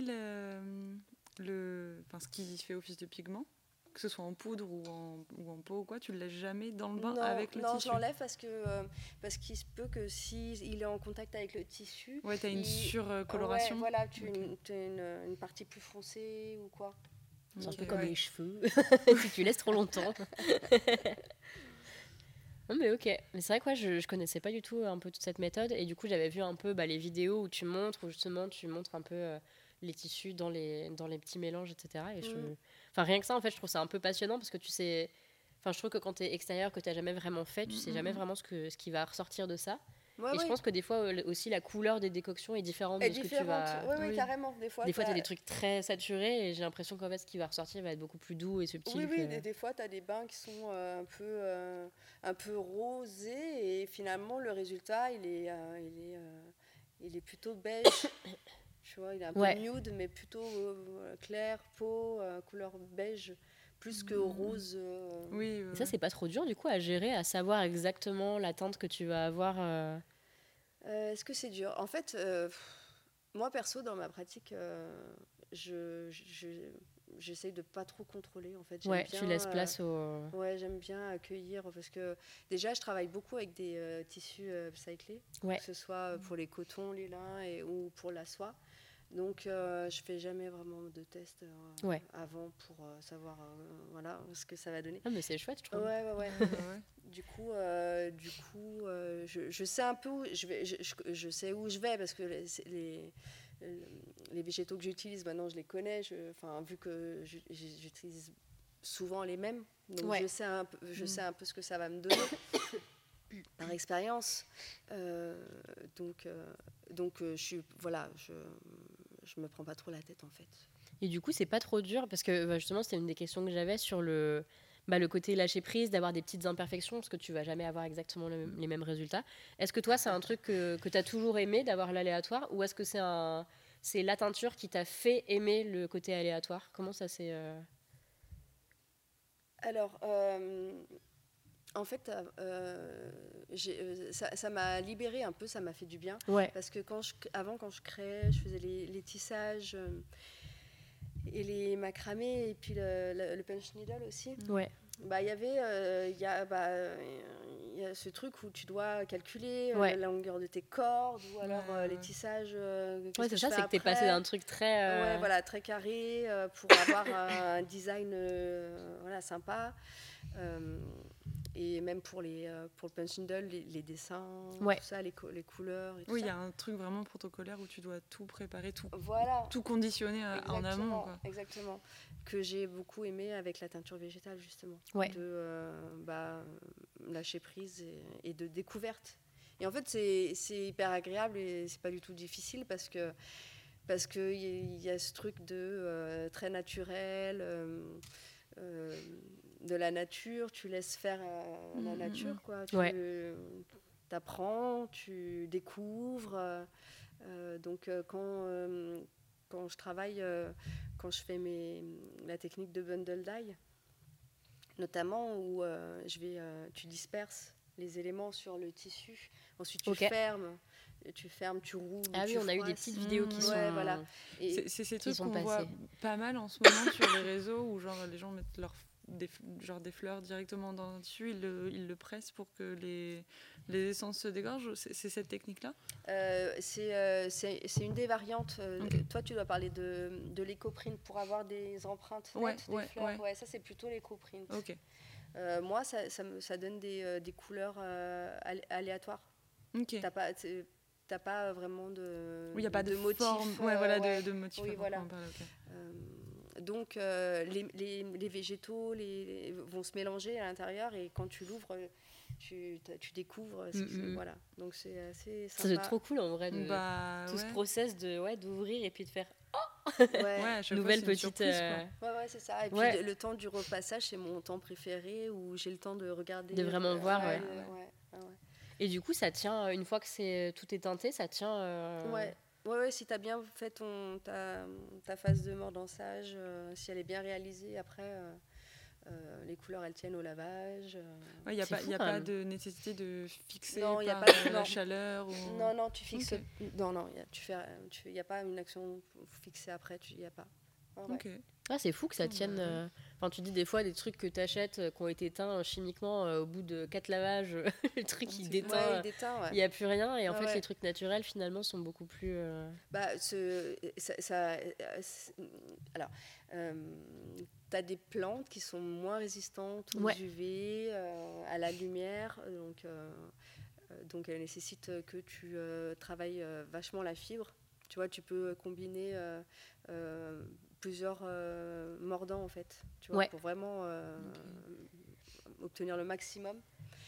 ce qui fait office de pigment, que ce soit en poudre ou en peau ou quoi, tu le laisses jamais dans le bain avec le tissu? Non, je l'enlève parce qu'il se peut que s'il est en contact avec le tissu... Ouais, t'as une surcoloration. Ouais, voilà, tu as une partie plus foncée ou quoi. C'est un peu comme les cheveux, si tu laisses trop longtemps. Non mais ok, mais c'est vrai que je connaissais pas du tout un peu toute cette méthode et du coup j'avais vu un peu les vidéos où tu montres un peu les tissus dans les petits mélanges, etc. Et enfin rien que ça en fait je trouve ça un peu passionnant parce que tu sais, enfin je trouve que quand t'es extérieur, que t'as jamais vraiment fait, tu sais jamais vraiment ce qui va ressortir de ça. Et je pense que des fois aussi la couleur des décoctions est différente de ce que tu vas... Oui, carrément. Des fois t'as des trucs très saturés et j'ai l'impression qu'en fait ce qui va ressortir va être beaucoup plus doux et subtil. Oui, des fois tu as des bains qui sont un peu rosés et finalement le résultat il est plutôt beige. Tu vois, il est un peu nude mais plutôt clair, peau, couleur beige. Plus que rose. Et ça, c'est pas trop dur du coup à gérer, à savoir exactement la teinte que tu vas avoir Est-ce que c'est dur? En fait, moi perso, dans ma pratique, j'essaye de pas trop contrôler. En fait, tu laisses place au. Ouais, j'aime bien accueillir parce que déjà, je travaille beaucoup avec des tissus upcyclés, que ce soit pour les cotons, les lins ou pour la soie. Donc, je fais jamais vraiment de tests avant pour savoir ce que ça va donner. Ah, mais c'est chouette, je trouve. Ouais. Du coup, je sais un peu où je sais où je vais parce que les végétaux que j'utilise maintenant, je les connais. Vu que j'utilise souvent les mêmes, donc je sais un peu ce que ça va me donner par expérience. Donc, je me prends pas trop la tête en fait. Et du coup, c'est pas trop dur parce que justement, c'était une des questions que j'avais sur le côté lâcher prise, d'avoir des petites imperfections parce que tu vas jamais avoir exactement les mêmes résultats. Est-ce que toi, c'est un truc que tu as toujours aimé d'avoir l'aléatoire ou est-ce que c'est la teinture qui t'a fait aimer le côté aléatoire? Comment ça s'est... Alors, en fait, ça m'a libérée un peu, ça m'a fait du bien. Parce que avant, quand je créais, je faisais les tissages et les macramés et puis le punch needle aussi. Il y a ce truc où tu dois calculer la longueur de tes cordes ou alors les tissages. C'est ça, c'est que tu es passé d'un truc très... très carré pour avoir un design sympa. Et même pour le punch needle, les dessins, tout ça, les couleurs. Et tout oui, il y a un truc vraiment protocolaire où tu dois tout préparer, tout conditionner en amont. Quoi. Exactement. Que j'ai beaucoup aimé avec la teinture végétale, justement. De lâcher prise et de découverte. Et en fait, c'est hyper agréable et c'est pas du tout difficile parce que y a ce truc de très naturel. De la nature, tu laisses faire la nature, quoi. Tu apprends, tu découvres. Donc, quand je travaille, quand je fais la technique de bundle dye, notamment où tu disperses les éléments sur le tissu, ensuite tu fermes. Tu roules. Ah oui, on a eu des petites vidéos qui sont. Voilà. C'est ces trucs qu'on voit pas mal en ce moment sur les réseaux où les gens mettent des fleurs directement dans le tissu, ils le pressent pour que les essences se dégorgent. C'est cette technique-là? C'est une des variantes. Toi, tu dois parler de l'écoprint pour avoir des empreintes nettes des fleurs. Ouais, ça, c'est plutôt l'écoprint. Moi, ça donne des couleurs aléatoires. T'as pas vraiment de il n'y a pas de motif. De motif. Oui, voilà. Donc, les végétaux vont se mélanger à l'intérieur et quand tu l'ouvres, tu découvres. Voilà. Donc, c'est assez sympa. C'est trop cool en vrai, tout ce process d'ouvrir et puis de faire nouvelle petite. C'est ça. Et puis le temps du repassage, c'est mon temps préféré où j'ai le temps de regarder. De vraiment voir. Et du coup, ça tient, une fois que tout est teinté, ça tient... Ouais, si tu as bien fait ta phase de mordançage, si elle est bien réalisée, après, Les couleurs, elles tiennent au lavage. Il n'y a pas de nécessité de fixer la chaleur ou... Non, tu fixes... Okay. Non, il n'y a pas une action fixée après, il n'y a pas. C'est fou que ça tienne... Enfin, tu dis des fois des trucs que tu achètes qui ont été teints chimiquement au bout de 4 lavages, le truc il déteint, il n'y a plus rien. Et en fait, les trucs naturels, finalement, sont beaucoup plus... Alors... tu as des plantes qui sont moins résistantes aux UV, à la lumière, donc elles nécessitent que tu travailles vachement la fibre. Tu vois, tu peux combiner plusieurs mordants en fait, tu vois, pour vraiment obtenir le maximum.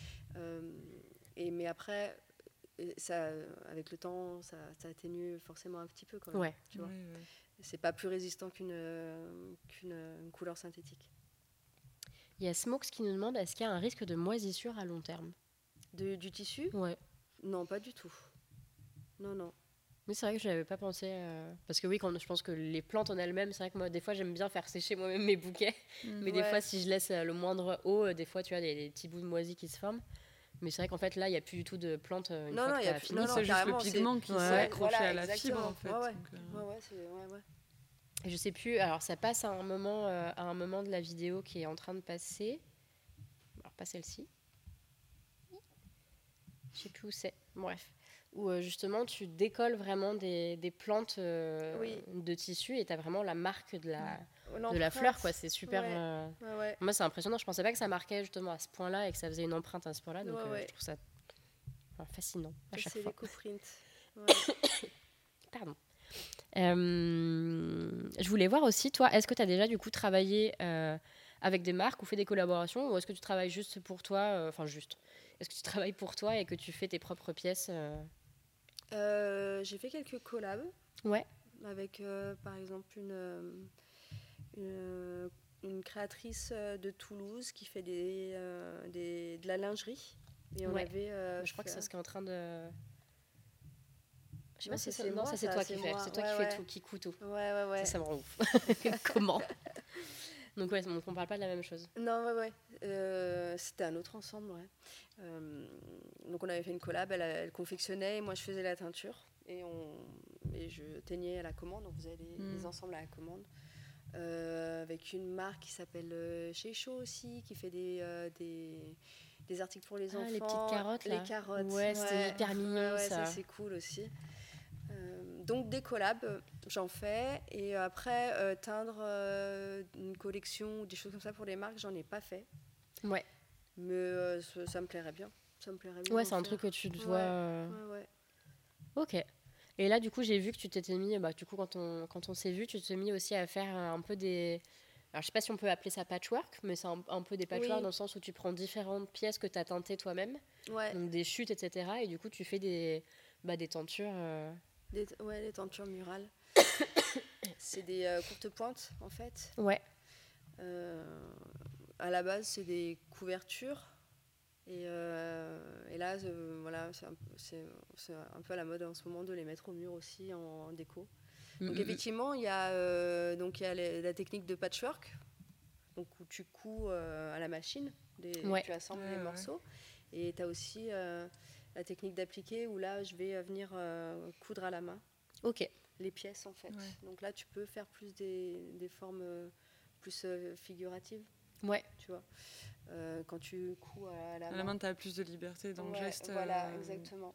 Mais après, ça, avec le temps, ça atténue forcément un petit peu quand même. Tu vois. C'est pas plus résistant qu'une couleur synthétique. Il y a Smokes qui nous demande, est-ce qu'il y a un risque de moisissure à long terme du tissu ? Non, pas du tout. Non. Mais c'est vrai que je n'avais pas pensé. Parce que je pense que les plantes en elles-mêmes, c'est vrai que moi, des fois, j'aime bien faire sécher moi-même mes bouquets. Mais des fois, si je laisse le moindre eau, des fois, tu vois, des petits bouts de moisis qui se forment. Mais c'est vrai qu'en fait, là, il n'y a plus du tout de plantes. Non, il y a fini. C'est juste le pigment qui s'est accroché à la fibre, en fait. Et je sais plus. Alors, ça passe à un moment de la vidéo qui est en train de passer. Alors, pas celle-ci. Je sais plus où c'est. Bref. Où justement, tu décolles vraiment des plantes de tissu et tu as vraiment la marque de la fleur, quoi. C'est super. Moi, c'est impressionnant. Je pensais pas que ça marquait justement à ce point-là et que ça faisait une empreinte à ce point-là. Donc, je trouve ça fascinant à chaque fois. C'est l'éco-print. Pardon. Je voulais voir aussi, toi, est-ce que tu as déjà du coup travaillé avec des marques ou fait des collaborations, ou est-ce que tu travailles juste pour toi, est-ce que tu travailles pour toi et que tu fais tes propres pièces J'ai fait quelques collabs avec par exemple une créatrice de Toulouse qui fait de la lingerie, et on avait je crois que c'est ce qui est en train de... Je sais pas si c'est moi, ça c'est toi qui fais. C'est toi qui fais tout, qui coud tout. Ça me rend ouf. Comment? Donc on parle pas de la même chose. Non, c'était un autre ensemble, donc on avait fait une collab, elle confectionnait et moi je faisais la teinture et je teignais à la commande, on faisait des ensembles à la commande. Avec une marque qui s'appelle Chez Chaud aussi, qui fait des articles pour les enfants. Les petites carottes là. Les carottes. C'était hyper mignon ça c'est cool aussi. Donc des collabs, j'en fais, et après teindre une collection ou des choses comme ça pour les marques, j'en ai pas fait. Mais ça me plairait bien. C'est un truc que tu dois. Ok. Et là, du coup, j'ai vu que tu t'étais mis, du coup, quand on s'est vu, tu t'es mis aussi à faire un peu des... Alors, je sais pas si on peut appeler ça patchwork, mais c'est un peu des patchwork dans le sens où tu prends différentes pièces que tu as teintées toi-même, donc des chutes, etc. Et du coup, tu fais des tentures... des tentures murales. C'est des courtes pointes, en fait. À la base, c'est des couvertures. Et là, c'est un peu à la mode en ce moment de les mettre au mur aussi en déco. Donc effectivement, il y a la technique de patchwork, donc où tu couds à la machine, tu assembles les morceaux. Et tu as aussi la technique d'appliquer, où là, je vais venir coudre à la main les pièces, en fait. Donc là, tu peux faire plus des formes plus figuratives. Tu vois. Quand tu couds à la main, tu as plus de liberté dans le geste. Voilà, exactement.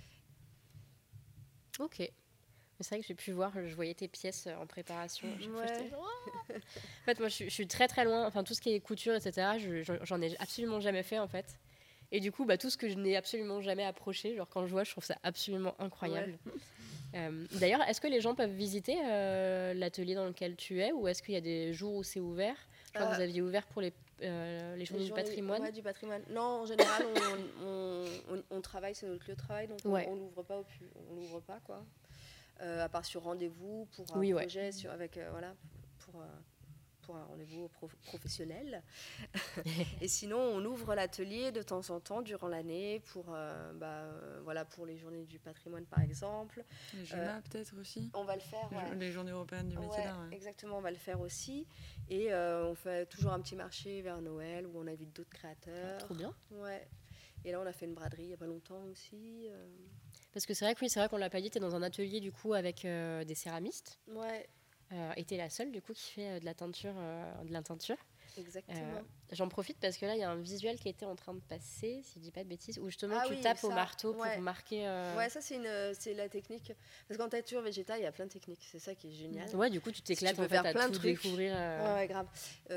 Ok. Mais c'est vrai que j'ai pu voir, je voyais tes pièces en préparation. En fait, moi, je suis très très loin. Enfin, tout ce qui est couture, etc., j'en ai absolument jamais fait, en fait. Et du coup, tout ce que je n'ai absolument jamais approché, genre quand je vois, je trouve ça absolument incroyable. D'ailleurs, est-ce que les gens peuvent visiter l'atelier dans lequel tu es, ou est-ce qu'il y a des jours où c'est ouvert ? Je crois que vous aviez ouvert pour les journées du patrimoine. Du patrimoine. Non, en général, on travaille, c'est notre lieu de travail, donc on l'ouvre pas, quoi. À part sur rendez-vous pour un projet, pour pour un rendez-vous professionnel. Et sinon, on ouvre l'atelier de temps en temps durant l'année pour, pour les journées du patrimoine, par exemple. Les JEMA, peut-être aussi. On va le faire. Les journées européennes du métier d'art. Ouais. Exactement, on va le faire aussi. Et on fait toujours un petit marché vers Noël où on invite d'autres créateurs. Trop bien. Ouais. Et là, on a fait une braderie il n'y a pas longtemps aussi. Parce que c'est vrai qu'on l'a pas dit, tu es dans un atelier du coup avec des céramistes. Ouais. Et tu es la seule du coup qui fait de la teinture. Exactement. J'en profite parce que là, il y a un visuel qui était en train de passer, si je dis pas de bêtises, où justement tu tapes au marteau pour marquer... Ouais, ça c'est la technique. Parce qu'en teinture végétale, il y a plein de techniques. C'est ça qui est génial. Ouais, du coup, tu t'éclates en fait à tout découvrir. Ouais, grave.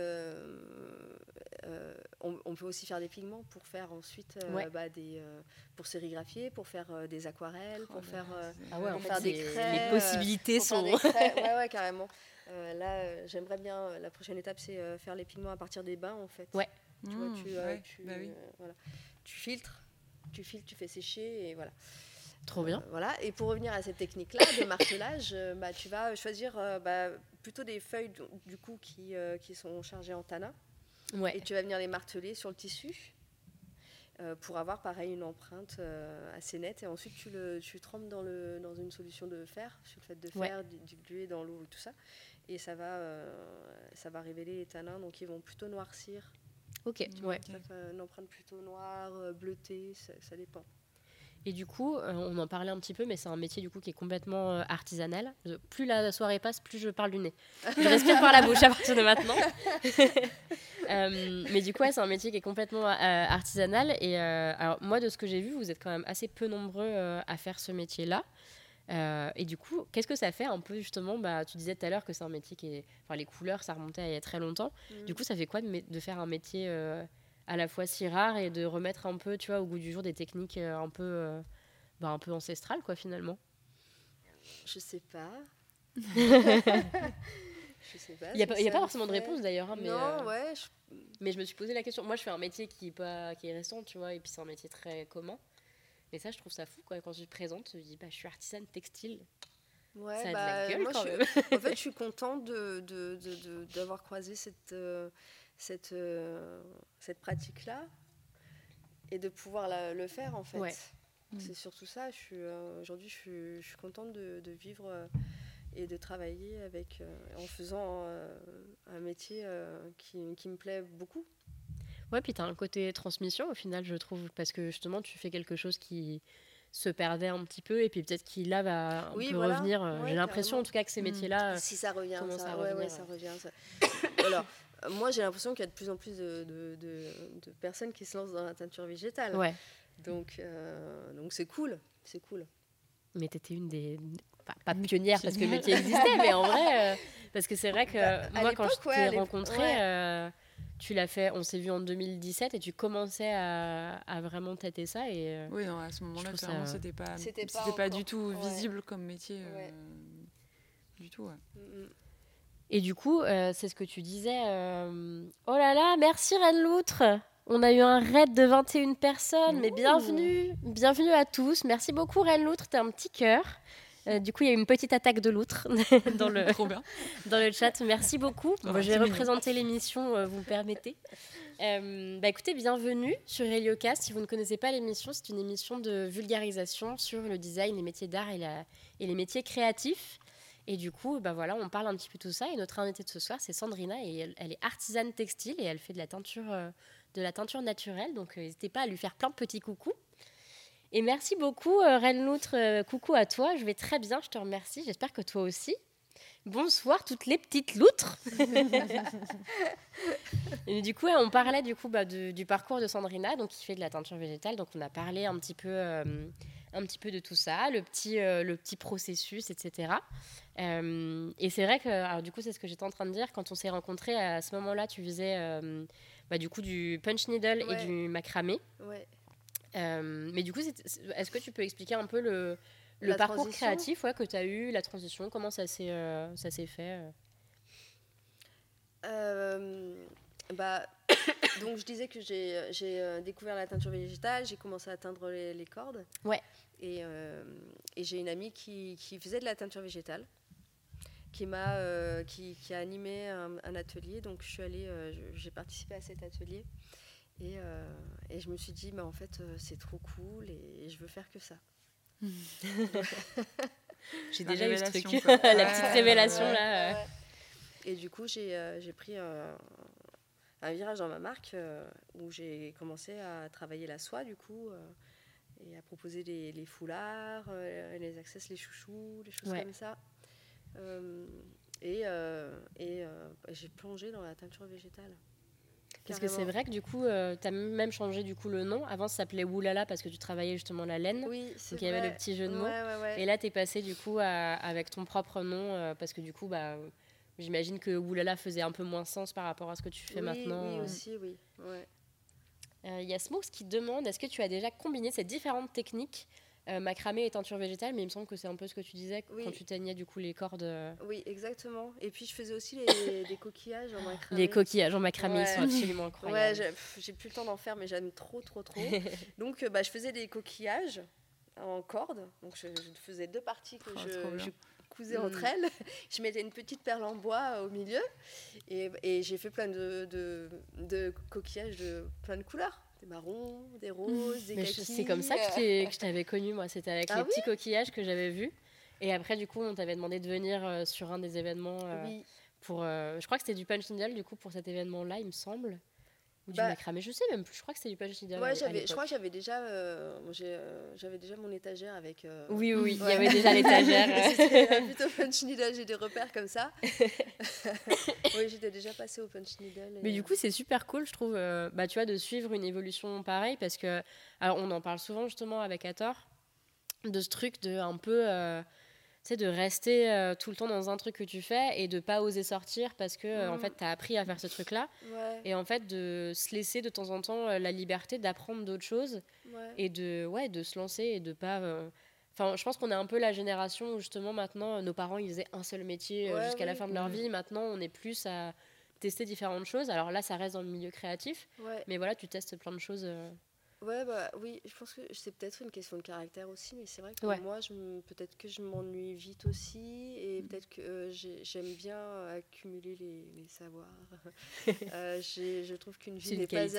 On peut aussi faire des pigments pour faire ensuite pour sérigraphier, pour faire des aquarelles, pour faire des craies. Les possibilités sont... Ouais, carrément. Là, j'aimerais bien, la prochaine étape, c'est faire les pigments à partir des bains, en fait. Ouais. Tu vois, tu filtres, tu fais sécher, et voilà. Trop bien. Voilà. Et pour revenir à cette technique-là de martelage, tu vas choisir plutôt des feuilles du coup qui sont chargées en tanin. Ouais. Et tu vas venir les marteler sur le tissu pour avoir pareil une empreinte assez nette. Et ensuite tu trempes dans une solution de fer, sulfate de fer, dilué dans l'eau et tout ça. Et ça va révéler les tanins, donc ils vont plutôt noircir. Ok, ouais. Une empreinte plutôt noire, bleutée, ça dépend. Et du coup, on en parlait un petit peu, mais c'est un métier du coup qui est complètement artisanal. Plus la soirée passe, plus je parle du nez. Je respire par la bouche à partir de maintenant. Mais du coup, c'est un métier qui est complètement artisanal. Et alors moi, de ce que j'ai vu, vous êtes quand même assez peu nombreux à faire ce métier-là. Et du coup, qu'est-ce que ça fait un peu justement, tu disais tout à l'heure que c'est un métier qui est... Enfin, les couleurs, ça remontait à il y a très longtemps. Du coup, ça fait quoi de faire un métier à la fois si rare et de remettre un peu, tu vois, au goût du jour des techniques un peu ancestrales, quoi, finalement? Je sais pas. Je sais pas. Il n'y a pas forcément de réponse d'ailleurs. Hein, mais, non, ouais. Mais je me suis posé la question. Moi, je fais un métier qui est récent, tu vois, et puis c'est un métier très commun. Mais ça, je trouve ça fou, quoi. Quand je me présente, je dis, je suis artisane textile. Ouais, ça a de la gueule, moi, quand même. En fait, je suis contente d'avoir croisé cette pratique-là et de pouvoir le faire, en fait. Ouais. C'est surtout ça. Aujourd'hui, je suis contente de vivre et de travailler en faisant un métier qui me plaît beaucoup. Ouais, puis tu as un côté transmission au final, je trouve, parce que justement, tu fais quelque chose qui se perdait un petit peu et puis peut-être qu'il là va un peu revenir. J'ai l'impression en tout cas que ces métiers-là si ça revient, commencent à revenir. Ouais, ça revient. Ça. Alors, moi, j'ai l'impression qu'il y a de plus en plus de personnes qui se lancent dans la teinture végétale. Ouais. Donc c'est cool. Mais tu étais une des... Pas pionnière parce que le métier existait, mais en vrai, parce que c'est vrai que moi, quand je t'ai rencontrée, tu l'as fait, on s'est vu en 2017 et tu commençais à vraiment tâter ça. Et, oui, non, à ce moment-là, clairement, c'était pas du tout visible comme métier. Du tout, ouais. Et du coup, c'est ce que tu disais. Oh là là, merci Reine Loutre. On a eu un raid de 21 personnes, mais bienvenue à tous. Merci beaucoup Reine Loutre, t'es un petit cœur. Du coup, il y a une petite attaque de loutre dans le chat. Merci beaucoup. Je vais représenter l'émission, vous me permettez. Écoutez, bienvenue sur Heliocast. Si vous ne connaissez pas l'émission, c'est une émission de vulgarisation sur le design, les métiers d'art et les métiers créatifs. Et du coup, on parle un petit peu de tout ça. Et notre invitée de ce soir, c'est Sandrina. Et elle est artisane textile et elle fait de la teinture naturelle. Donc, n'hésitez pas à lui faire plein de petits coucous. Et merci beaucoup, Reine Loutre. Coucou à toi. Je vais très bien, je te remercie. J'espère que toi aussi. Bonsoir, toutes les petites loutres. Et du coup, on parlait du parcours de Sandrina, donc qui fait de la teinture végétale. Donc, on a parlé un petit peu de tout ça, le petit processus, etc. Et c'est vrai que, alors, du coup, c'est ce que j'étais en train de dire. Quand on s'est rencontrés, à ce moment-là, tu faisais du punch needle et du macramé. Ouais. Mais du coup, est-ce que tu peux expliquer un peu le parcours créatif que tu as eu, la transition, comment ça s'est fait Donc, je disais que j'ai découvert la teinture végétale, j'ai commencé à teindre les cordes. Ouais. Et j'ai une amie qui faisait de la teinture végétale. qui a animé un atelier. Donc j'ai participé à cet atelier et je me suis dit en fait c'est trop cool et je veux faire que ça. J'ai déjà eu ce truc, la petite révélation là. Ouais. Et du coup j'ai pris un virage dans ma marque où j'ai commencé à travailler la soie du coup et à proposer les foulards, les accessoires, les chouchous, les choses comme ça. Et j'ai plongé dans la teinture végétale. Parce que c'est vrai que du coup, tu as même changé du coup le nom. Avant, ça s'appelait Oulala parce que tu travaillais justement la laine. Oui, c'est donc il y avait le petit jeu de mots. Ouais. Et là, tu es passé du coup avec ton propre nom parce que du coup, j'imagine que Oulala faisait un peu moins sens par rapport à ce que tu fais maintenant. Oui, aussi, oui. Ouais. Y a Smokes qui demande, est-ce que tu as déjà combiné ces différentes techniques macramé et teinture végétale, mais il me semble que c'est un peu ce que tu disais quand tu teignais du coup les cordes. Oui, exactement. Et puis je faisais aussi des coquillages en macramé. Les coquillages en macramé, ils sont absolument incroyables. Ouais, j'ai plus le temps d'en faire, mais j'aime trop. Donc je faisais des coquillages en corde. Donc je faisais 2 parties que je cousais entre elles. Je mettais une petite perle en bois au milieu. Et j'ai fait plein de coquillages de plein de couleurs. Des marrons, des roses, des kakis. C'est comme ça que je t'avais connue, moi. C'était avec les petits coquillages que j'avais vus. Et après, du coup, on t'avait demandé de venir sur un des événements pour... je crois que c'était du punch needle, du coup, pour cet événement-là, il me semble. Ou du macramé, je sais même plus. Je crois que c'était du punch needle. Ouais, je crois que j'avais déjà mon étagère avec... Oui, il y avait déjà l'étagère. C'était plutôt punch needle, j'ai des repères comme ça. Oui, j'étais déjà passée au punch needle. Mais du coup, c'est super cool, je trouve, tu vois, de suivre une évolution pareille, parce que, alors, on en parle souvent justement avec Hathor, de ce truc de un peu... tu sais, de rester tout le temps dans un truc que tu fais et de pas oser sortir parce que en fait t'as appris à faire ce truc là et en fait de se laisser de temps en temps la liberté d'apprendre d'autres choses et de se lancer et de pas enfin je pense qu'on est un peu la génération où justement maintenant nos parents ils faisaient un seul métier jusqu'à la fin de leur vie. Maintenant on est plus à tester différentes choses. Alors là ça reste dans le milieu créatif mais voilà, tu testes plein de choses. Oui, je pense que c'est peut-être une question de caractère aussi, mais c'est vrai que moi, peut-être que je m'ennuie vite aussi, et peut-être que j'aime bien accumuler les savoirs. Je trouve qu'une vie n'est pas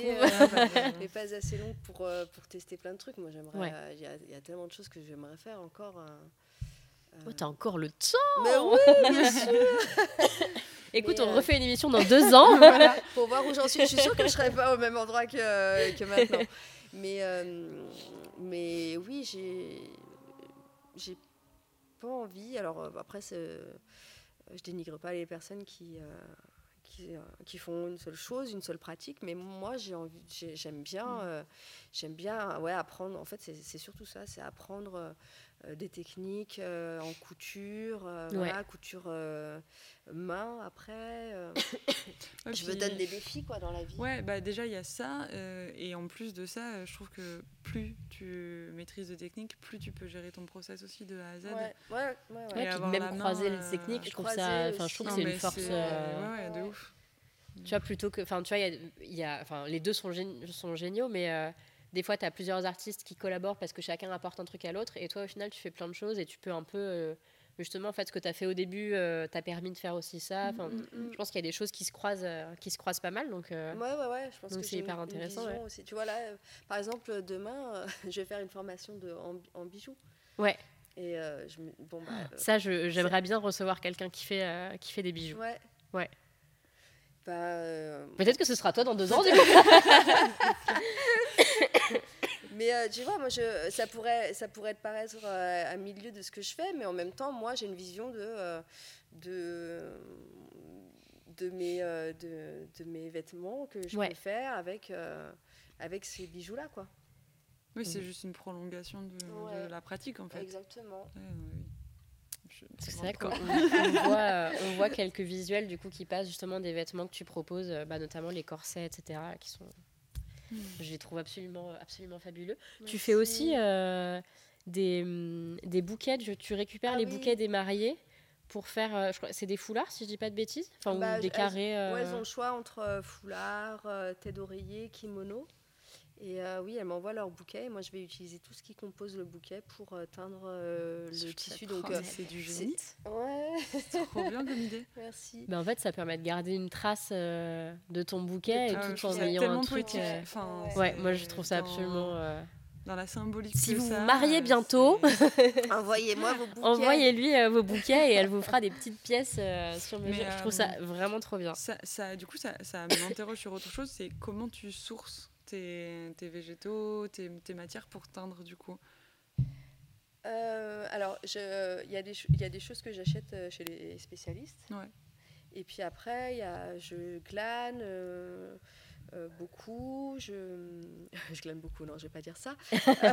assez longue pour tester plein de trucs. Moi, j'aimerais. Il y a tellement de choses que j'aimerais faire encore. T'as encore le temps. Mais oui, bien sûr. Écoute, on refait une émission dans 2 ans. Voilà, pour voir où j'en suis. Je suis sûre que je ne serai pas au même endroit que maintenant. Mais oui, j'ai pas envie. Alors après, je dénigre pas les personnes qui font une seule chose, une seule pratique. Mais moi, j'aime bien apprendre. En fait, c'est surtout ça, c'est apprendre des techniques en couture, couture main après. Je me donne des défis dans la vie. Ouais, déjà il y a ça et en plus de ça, je trouve que plus tu maîtrises de techniques, plus tu peux gérer ton process aussi de A à Z. Et puis même croiser les techniques, je trouve que c'est une force. De ouf. Tu vois, plutôt que, enfin, tu vois, les deux sont géniaux, mais des fois, tu as plusieurs artistes qui collaborent parce que chacun apporte un truc à l'autre. Et toi, au final, tu fais plein de choses et tu peux un peu, justement, en fait, ce que tu as fait au début t'a permis de faire aussi ça. Je pense qu'il y a des choses qui se croisent pas mal. Donc, je pense que c'est hyper intéressant. Aussi. Tu vois, là, par exemple, demain, je vais faire une formation en bijoux. Ouais. Et ça, j'aimerais bien recevoir quelqu'un qui fait des bijoux. Ouais. Peut-être que ce sera toi dans 2 ans, du coup. Mais tu vois, moi, ça pourrait te paraître à milieu de ce que je fais, mais en même temps, moi, j'ai une vision de mes vêtements que je peux faire avec ces bijoux-là, quoi. Oui, c'est juste une prolongation de la pratique, en fait. Exactement. C'est vrai qu'on voit quelques visuels du coup qui passent justement des vêtements que tu proposes, notamment les corsets, etc. qui sont, je les trouve absolument fabuleux. Merci. Tu fais aussi des bouquets, tu récupères les bouquets des mariés pour faire, je crois, c'est des foulards si je dis pas de bêtises, ou des carrés. Elles ont le choix entre foulards, tête d'oreiller, kimono. Et oui, elles m'envoient leur bouquet. Et moi, je vais utiliser tout ce qui compose le bouquet pour teindre le tissu. Donc, c'est du génie. Ouais. C'est trop bien comme idée. Merci. En fait, ça permet de garder une trace de ton bouquet et tout en ayant un truc. Moi, je trouve ça absolument. Dans la symbolique. Si vous vous mariez bientôt, envoyez-moi vos bouquets. Envoyez-lui vos bouquets et elle vous fera des petites pièces sur mesure. Je trouve ça vraiment trop bien. Du coup, ça m'interroge sur autre chose. C'est comment tu sources tes végétaux, tes matières pour teindre du coup. Alors, il y a des choses que j'achète chez les spécialistes. Ouais. Et puis après, je glane beaucoup. Je glane beaucoup, non, je vais pas dire ça.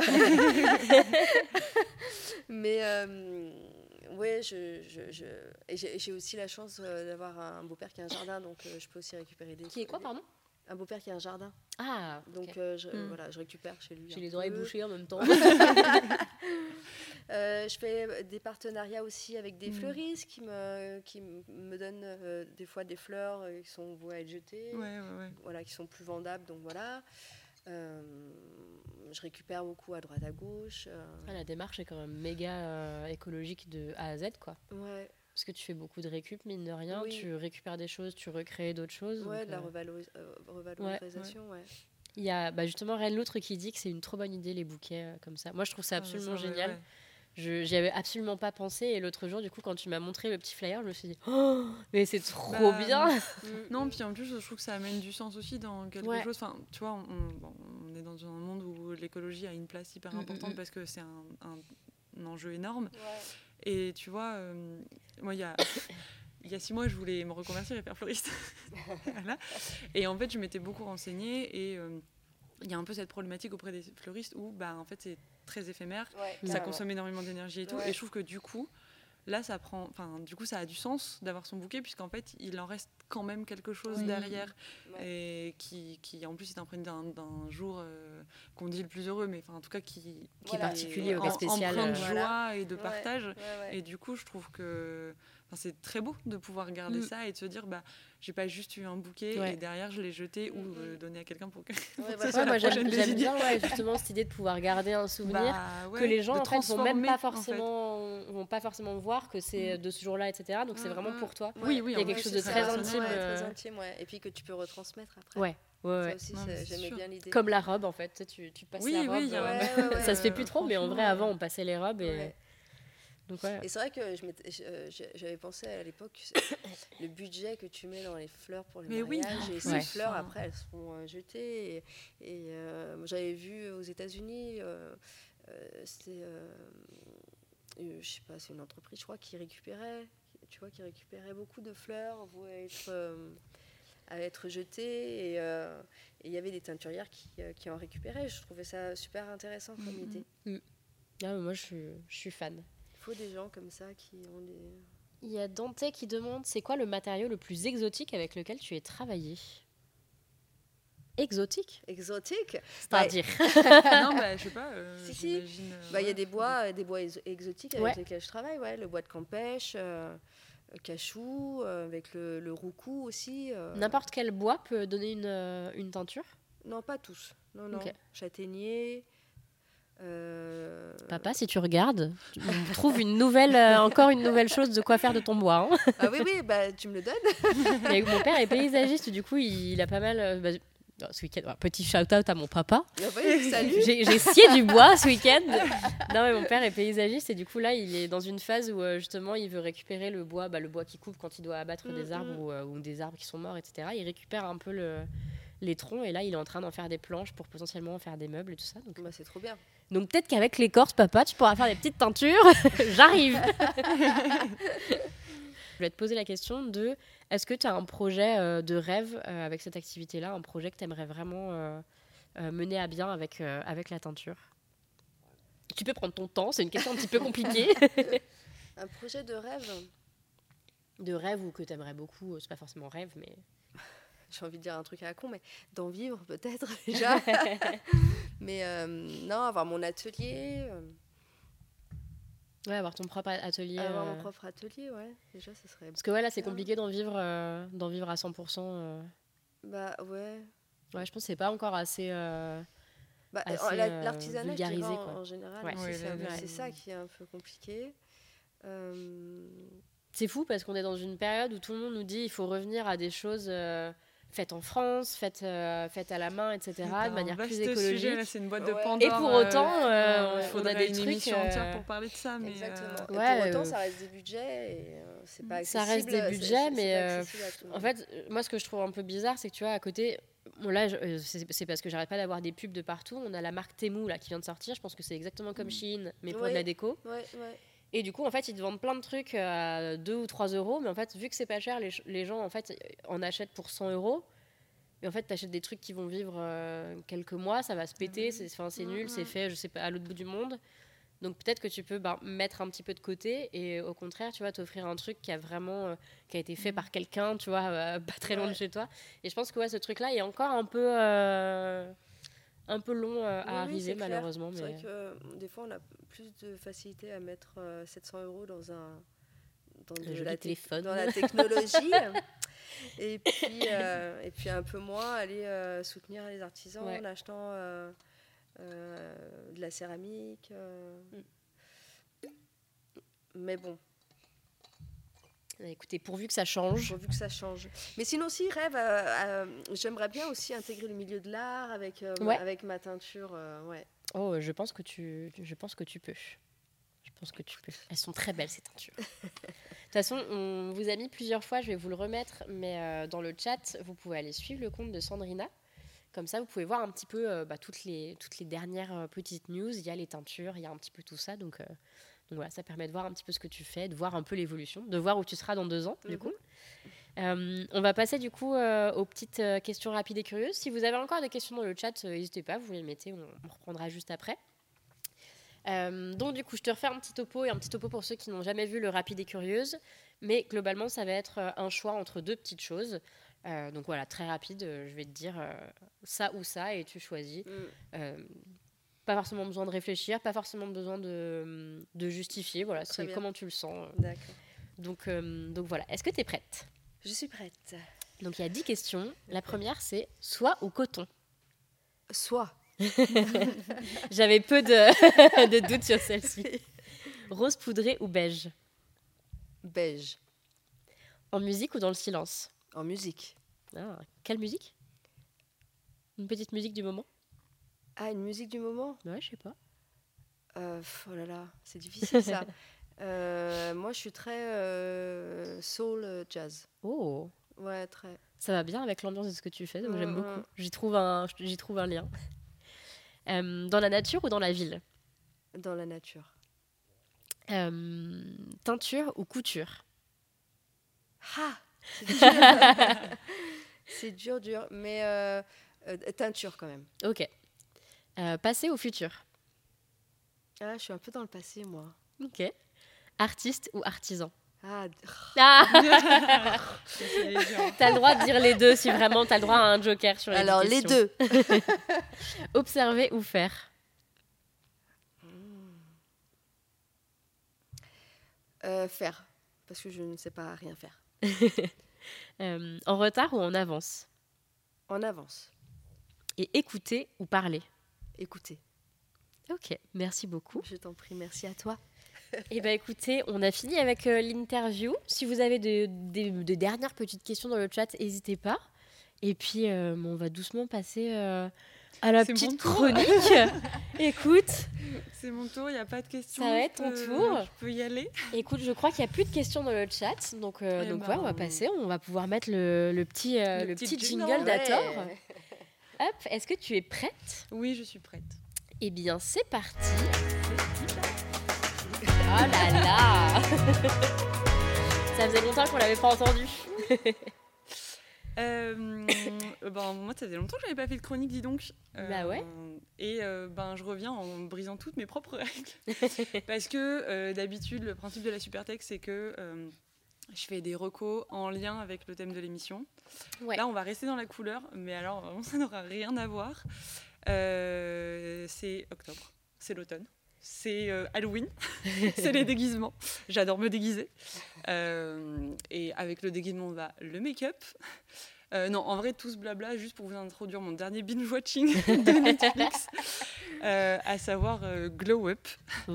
Mais ouais, et j'ai aussi la chance d'avoir un beau-père qui a un jardin, donc je peux aussi récupérer des... Qui est quoi, pardon ? Un beau-père qui a un jardin. Ah, donc je récupère chez lui. J'ai les oreilles bouchées en même temps. Je fais des partenariats aussi avec des fleuristes qui me donnent des fois des fleurs qui sont vouées à être jetées, voilà, qui sont plus vendables. Donc voilà. Je récupère beaucoup à droite à gauche. La démarche est quand même méga écologique de A à Z, quoi. Ouais. Parce que tu fais beaucoup de récup, mine de rien. Oui. Tu récupères des choses, tu recrées d'autres choses. Ouais, de la revalorisation, ouais. Il y a justement Reine Loutre qui dit que c'est une trop bonne idée, les bouquets comme ça. Moi, je trouve ça absolument génial. Ouais. J'y avais absolument pas pensé. Et l'autre jour, du coup, quand tu m'as montré le petit flyer, je me suis dit, oh, mais c'est trop bien. Non, puis en plus, je trouve que ça amène du sens aussi dans quelque chose. Enfin, tu vois, on est dans un monde où l'écologie a une place hyper importante parce que c'est un enjeu énorme. Ouais. Et tu vois, moi, il y a 6 mois, je voulais me reconvertir et faire fleuriste. Voilà. Et en fait, je m'étais beaucoup renseignée et il y a un peu cette problématique auprès des fleuristes où, en fait, c'est très éphémère, ça consomme énormément d'énergie et tout. Et je trouve que du coup, là, ça a du sens d'avoir son bouquet puisqu'en fait, il en reste quand même quelque chose derrière et qui en plus est imprégné d'un jour qu'on dit le plus heureux, mais en tout cas qui est particulier, spécial, empreint de joie et de partage. Et du coup, je trouve que c'est très beau de pouvoir garder ça et de se dire j'ai pas juste eu un bouquet et derrière je l'ai jeté ou donné à quelqu'un pour que moi j'aime bien justement cette idée de pouvoir garder un souvenir que les gens en fait vont même pas forcément voir que c'est de ce jour-là, etc. Donc c'est vraiment pour toi. Oui, il y a quelque chose de très intime, très intime, et puis que tu peux retransmettre après. Ça aussi, j'aimais bien l'idée. Comme la robe en fait, tu passes la robe. Ça se fait plus trop, mais en vrai avant on passait les robes et donc, et c'est vrai que j'avais pensé à l'époque le budget que tu mets dans les fleurs pour les mariages et ces fleurs après elles seront jetées et j'avais vu aux États-Unis c'était je sais pas, c'est une entreprise je crois qui récupérait beaucoup de fleurs vouées à être jetées et il y avait des teinturières qui en récupéraient. Je trouvais ça super intéressant comme idée. Moi je suis fan. Il faut des gens comme ça qui ont des... Il y a Dante qui demande, c'est quoi le matériau le plus exotique avec lequel tu aies travaillé ? Exotique ? C'est-à-dire Non, je sais pas. J'imagine. Il y a des bois exotiques avec lesquels je travaille. Le bois de Campêche, cachou, avec le roucou aussi. N'importe quel bois peut donner une teinture ? Non, pas tous. Non. Okay. Châtaignier... Papa, si tu regardes, on trouve encore une nouvelle chose de quoi faire de ton bois. Hein. Ah oui, tu me le donnes. Et mon père est paysagiste, du coup, il a pas mal... ce week-end, petit shout-out à mon papa. Salut. J'ai scié du bois ce week-end. Non, mais mon père est paysagiste et du coup, là, il est dans une phase où justement, il veut récupérer le bois qui coupe quand il doit abattre des arbres ou des arbres qui sont morts, etc. Il récupère un peu les troncs et là, il est en train d'en faire des planches pour potentiellement en faire des meubles et tout ça. Donc, c'est trop bien. Donc peut-être qu'avec l'écorce, papa, tu pourras faire des petites teintures. J'arrive. Je voulais te poser la question de est-ce que tu as un projet de rêve avec cette activité-là, un projet que tu aimerais vraiment mener à bien avec la teinture ? Tu peux prendre ton temps, c'est une question un petit peu compliquée. Un projet de rêve ? De rêve ou que tu aimerais beaucoup, c'est pas forcément rêve, mais... J'ai envie de dire un truc à la con, mais d'en vivre peut-être déjà. Mais non, avoir mon atelier. Avoir ton propre atelier. Avoir mon propre atelier, déjà, ça serait... Parce que là, c'est compliqué d'en vivre à 100%. Ouais. Ouais, je pense que c'est pas encore assez L'artisanat, vulgarisé, en général, c'est ça qui est un peu compliqué. C'est fou parce qu'on est dans une période où tout le monde nous dit qu'il faut revenir à des choses faites en France, faites à la main, etc., de manière plus écologique. Sujet, là, c'est une boîte de Pandore. Et pour autant, on a des émissions entières pour parler de ça. Mais exactement. Et pour autant, ça reste des budgets et c'est pas accessible. Ça reste des budgets, mais en fait, moi, ce que je trouve un peu bizarre, c'est que tu vois, à côté... Bon, là, c'est parce que j'arrête pas d'avoir des pubs de partout. On a la marque Temu là, qui vient de sortir. Je pense que c'est exactement comme Shein, mais pour de la déco. Et du coup, en fait, ils te vendent plein de trucs à 2 ou 3 euros. Mais en fait, vu que c'est pas cher, les gens en fait, en achètent pour 100 euros. Et en fait, tu achètes des trucs qui vont vivre quelques mois. Ça va se péter. C'est nul. C'est fait, je sais pas, à l'autre bout du monde. Donc peut-être que tu peux mettre un petit peu de côté et au contraire, tu vois, t'offrir un truc qui a vraiment qui a été fait par quelqu'un, tu vois, pas très loin de chez toi. Et je pense que ce truc-là est encore un peu long à arriver malheureusement. C'est vrai que des fois on a plus de facilité à mettre 700 € dans la technologie. Et puis un peu moins aller soutenir les artisans en achetant de la céramique. Mais bon. Écoutez, pourvu que ça change. Mais sinon aussi, rêve, j'aimerais bien aussi intégrer le milieu de l'art avec ma teinture. Oh, je pense que tu peux. Elles sont très belles, ces teintures. De toute façon, on vous a mis plusieurs fois, je vais vous le remettre, mais dans le chat, vous pouvez aller suivre le compte de Sandrina. Comme ça, vous pouvez voir un petit peu toutes les dernières petites news. Il y a les teintures, il y a un petit peu tout ça. Donc voilà, ça permet de voir un petit peu ce que tu fais, de voir un peu l'évolution, de voir où tu seras dans 2 ans, du coup. On va passer, du coup, aux petites questions rapides et curieuses. Si vous avez encore des questions dans le chat, n'hésitez pas, vous les mettez, on reprendra juste après. Donc, du coup, je te refais un petit topo pour ceux qui n'ont jamais vu le rapide et curieuse. Mais globalement, ça va être un choix entre 2 petites choses. Donc voilà, très rapide, je vais te dire ça ou ça et tu choisis. Pas forcément besoin de réfléchir, pas forcément besoin de justifier. Voilà, c'est comment tu le sens. D'accord. Donc voilà, est-ce que tu es prête ? Je suis prête. Donc il y a 10 questions. La première, c'est soie ou coton ? Soie. J'avais peu de doutes sur celle-ci. Rose poudré ou beige ? Beige. En musique ou dans le silence ? En musique. Ah, quelle musique ? Une petite musique du moment ? Ah, une musique du moment ? Ouais, je sais pas. Oh là là, c'est difficile ça. Moi, je suis très soul jazz. Oh. Ouais, très. Ça va bien avec l'ambiance de ce que tu fais, donc j'aime beaucoup. J'y trouve un lien. Dans la nature ou dans la ville ? Dans la nature. Teinture ou couture ? Ah, c'est dur. C'est dur. Mais teinture quand même. Ok. Passé ou futur ? Ah, je suis un peu dans le passé, moi. Ok. Artiste ou artisan ? Ah. T'as le droit de dire les deux si vraiment t'as le droit à un joker sur les questions. Alors, les deux. Observer ou faire ? Faire. Parce que je ne sais pas rien faire. En retard ou en avance ? En avance. Et écouter ou parler ? Écouter. Ok, merci beaucoup. Je t'en prie, merci à toi. Eh bien, écoutez, on a fini avec l'interview. Si vous avez de dernières petites questions dans le chat, n'hésitez pas. Et puis, on va doucement passer à la petite chronique. Écoute. C'est mon tour, il n'y a pas de questions. Ça va être ton tour. Je peux y aller. Écoute, je crois qu'il n'y a plus de questions dans le chat. Donc on va passer. On va pouvoir mettre le petit jingle d'Ator. Hop, est-ce que tu es prête ? Oui, je suis prête. Eh bien, c'est parti. Oh là là. Ça faisait longtemps qu'on l'avait pas entendu. Moi, ça faisait longtemps que j'avais pas fait de chronique, dis donc. Bah ouais. Et je reviens en brisant toutes mes propres règles. Parce que d'habitude, le principe de la Supertech, c'est que je fais des recos en lien avec le thème de l'émission. Ouais. Là, on va rester dans la couleur, mais alors vraiment, ça n'aura rien à voir. C'est octobre, c'est l'automne. C'est Halloween, c'est les déguisements. J'adore me déguiser. Et avec le déguisement, on va le make-up. Non, en vrai, tout ce blabla, juste pour vous introduire mon dernier binge-watching de Netflix, à savoir Glow Up.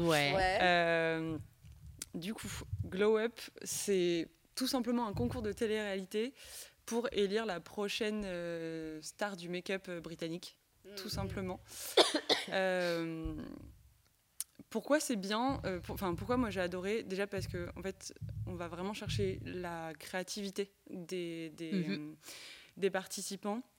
Du coup, Glow Up, c'est tout simplement un concours de télé-réalité pour élire la prochaine star du make-up britannique, tout simplement. Pourquoi c'est bien pourquoi moi j'ai adoré? Déjà parce que en fait, on va vraiment chercher la créativité des participants.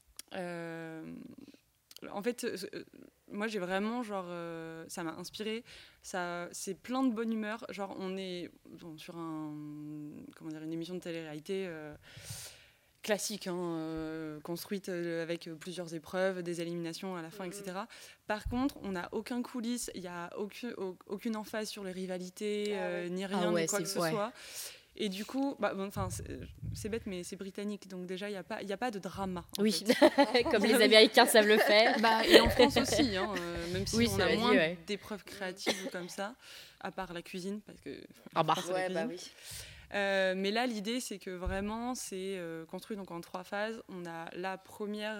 En fait, moi j'ai vraiment ça m'a inspiré. C'est plein de bonne humeur. Genre on est sur une émission de télé-réalité. Classique, construite avec plusieurs épreuves, des éliminations à la fin, etc. Par contre, on n'a aucun coulisses, il n'y a aucune emphase sur les rivalités, ni rien, ni quoi que ce soit. Et du coup, c'est bête, mais c'est britannique, donc déjà, il n'y a pas de drama. Oui, comme les Américains savent le faire. Et en France aussi, même si on a moins d'épreuves créatives comme ça, à part la cuisine, parce que... oui. Mais là, l'idée, c'est que vraiment, c'est construit donc en 3 phases. On a la première,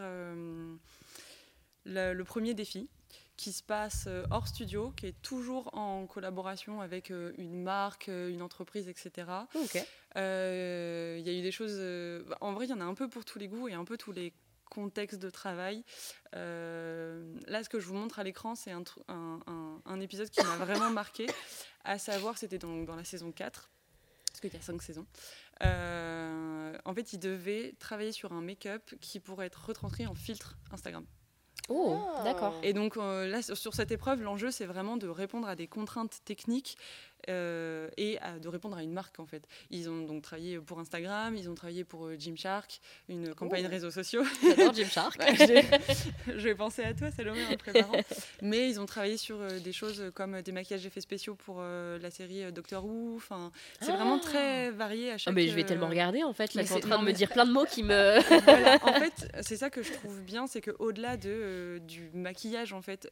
le premier défi qui se passe hors studio, qui est toujours en collaboration avec une marque, une entreprise, etc. Okay. Y a eu des choses... en vrai, il y en a un peu pour tous les goûts et un peu tous les contextes de travail. Là, ce que je vous montre à l'écran, c'est un épisode qui m'a vraiment marqué, à savoir, c'était dans la saison 4, parce qu'il y a 5 saisons. En fait, il devait travailler sur un make-up qui pourrait être retranscrit en filtre Instagram. Oh, d'accord. Et donc là, sur cette épreuve, l'enjeu, c'est vraiment de répondre à des contraintes techniques et de répondre à une marque, en fait. Ils ont donc travaillé pour Instagram, ils ont travaillé pour Gymshark, une campagne réseaux sociaux. J'adore Gymshark. Je vais penser à toi, Salomé, en préparant. Mais ils ont travaillé sur des choses comme des maquillages effets spéciaux pour la série Doctor Who. Enfin, c'est vraiment très varié à chaque... mais je vais tellement regarder, en fait. Là, tu es en train de me dire plein de mots qui me... Voilà, en fait, c'est ça que je trouve bien, c'est qu'au-delà du maquillage, en fait,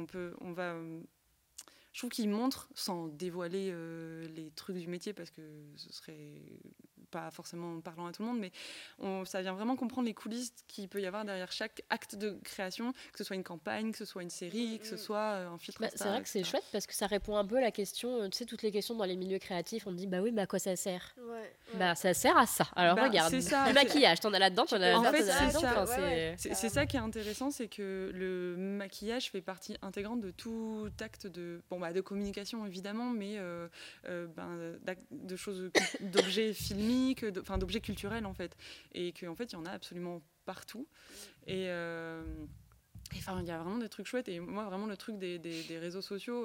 je trouve qu'il montre, sans dévoiler les trucs du métier, parce que ce serait pas forcément parlant à tout le monde, mais ça vient vraiment comprendre les coulisses qu'il peut y avoir derrière chaque acte de création, que ce soit une campagne, que ce soit une série, que ce soit un filtre Insta, c'est vrai que c'est chouette, parce que ça répond un peu à la question, tu sais, toutes les questions dans les milieux créatifs, on te dit, bah oui, mais à quoi ça sert? Bah ça sert à ça. Alors regarde, le maquillage, t'en as là-dedans, t'en as là-dedans, t'en as là-dedans. C'est ça qui est intéressant, c'est que le maquillage fait partie intégrante de tout acte de communication, évidemment, mais de choses, d'objets filmiques, d'objets culturels, en fait. Et qu'en fait, il y en a absolument partout. Et il y a vraiment des trucs chouettes. Et moi, vraiment, le truc des réseaux sociaux...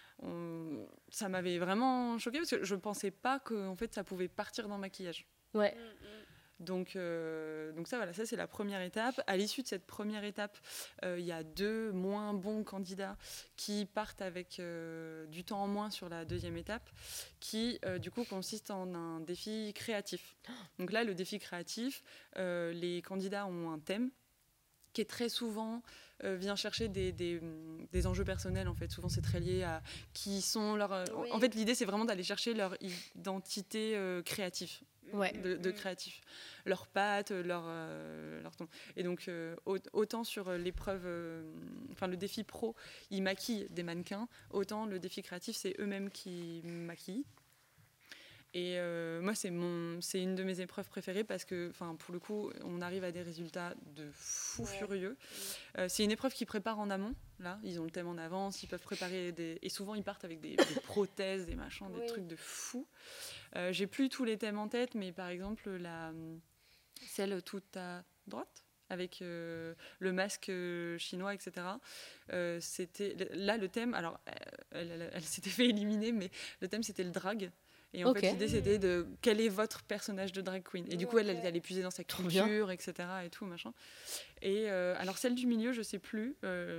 ça m'avait vraiment choquée, parce que je pensais pas que en fait, ça pouvait partir d'un maquillage. Ouais. Donc ça, voilà, ça c'est la première étape. À l'issue de cette première étape, il y a 2 moins bons candidats qui partent avec du temps en moins sur la deuxième étape, qui du coup consiste en un défi créatif. Donc là, le défi créatif, les candidats ont un thème qui est très souvent vient chercher des enjeux personnels, en fait. Souvent, c'est très lié à qui sont leurs... En fait, l'idée, c'est vraiment d'aller chercher leur identité créative. De créatifs, leurs pattes, leur ton. Et donc, autant sur l'épreuve, le défi pro, ils maquillent des mannequins, autant le défi créatif, c'est eux-mêmes qui maquillent. Et moi, c'est une de mes épreuves préférées, parce que, pour le coup, on arrive à des résultats de fou furieux. C'est une épreuve qu'ils préparent en amont. Là, ils ont le thème en avance, ils peuvent préparer et souvent ils partent avec des prothèses, des machins, des trucs de fou. J'ai plus tous les thèmes en tête, mais par exemple celle tout à droite, avec le masque chinois, etc. C'était là le thème. Alors, elle s'était fait éliminer, mais le thème c'était le drag. Et en fait, l'idée, c'était de quel est votre personnage de drag queen. Et du coup, elle allait puiser dans sa culture, etc. et tout, machin. Et alors, celle du milieu, je sais plus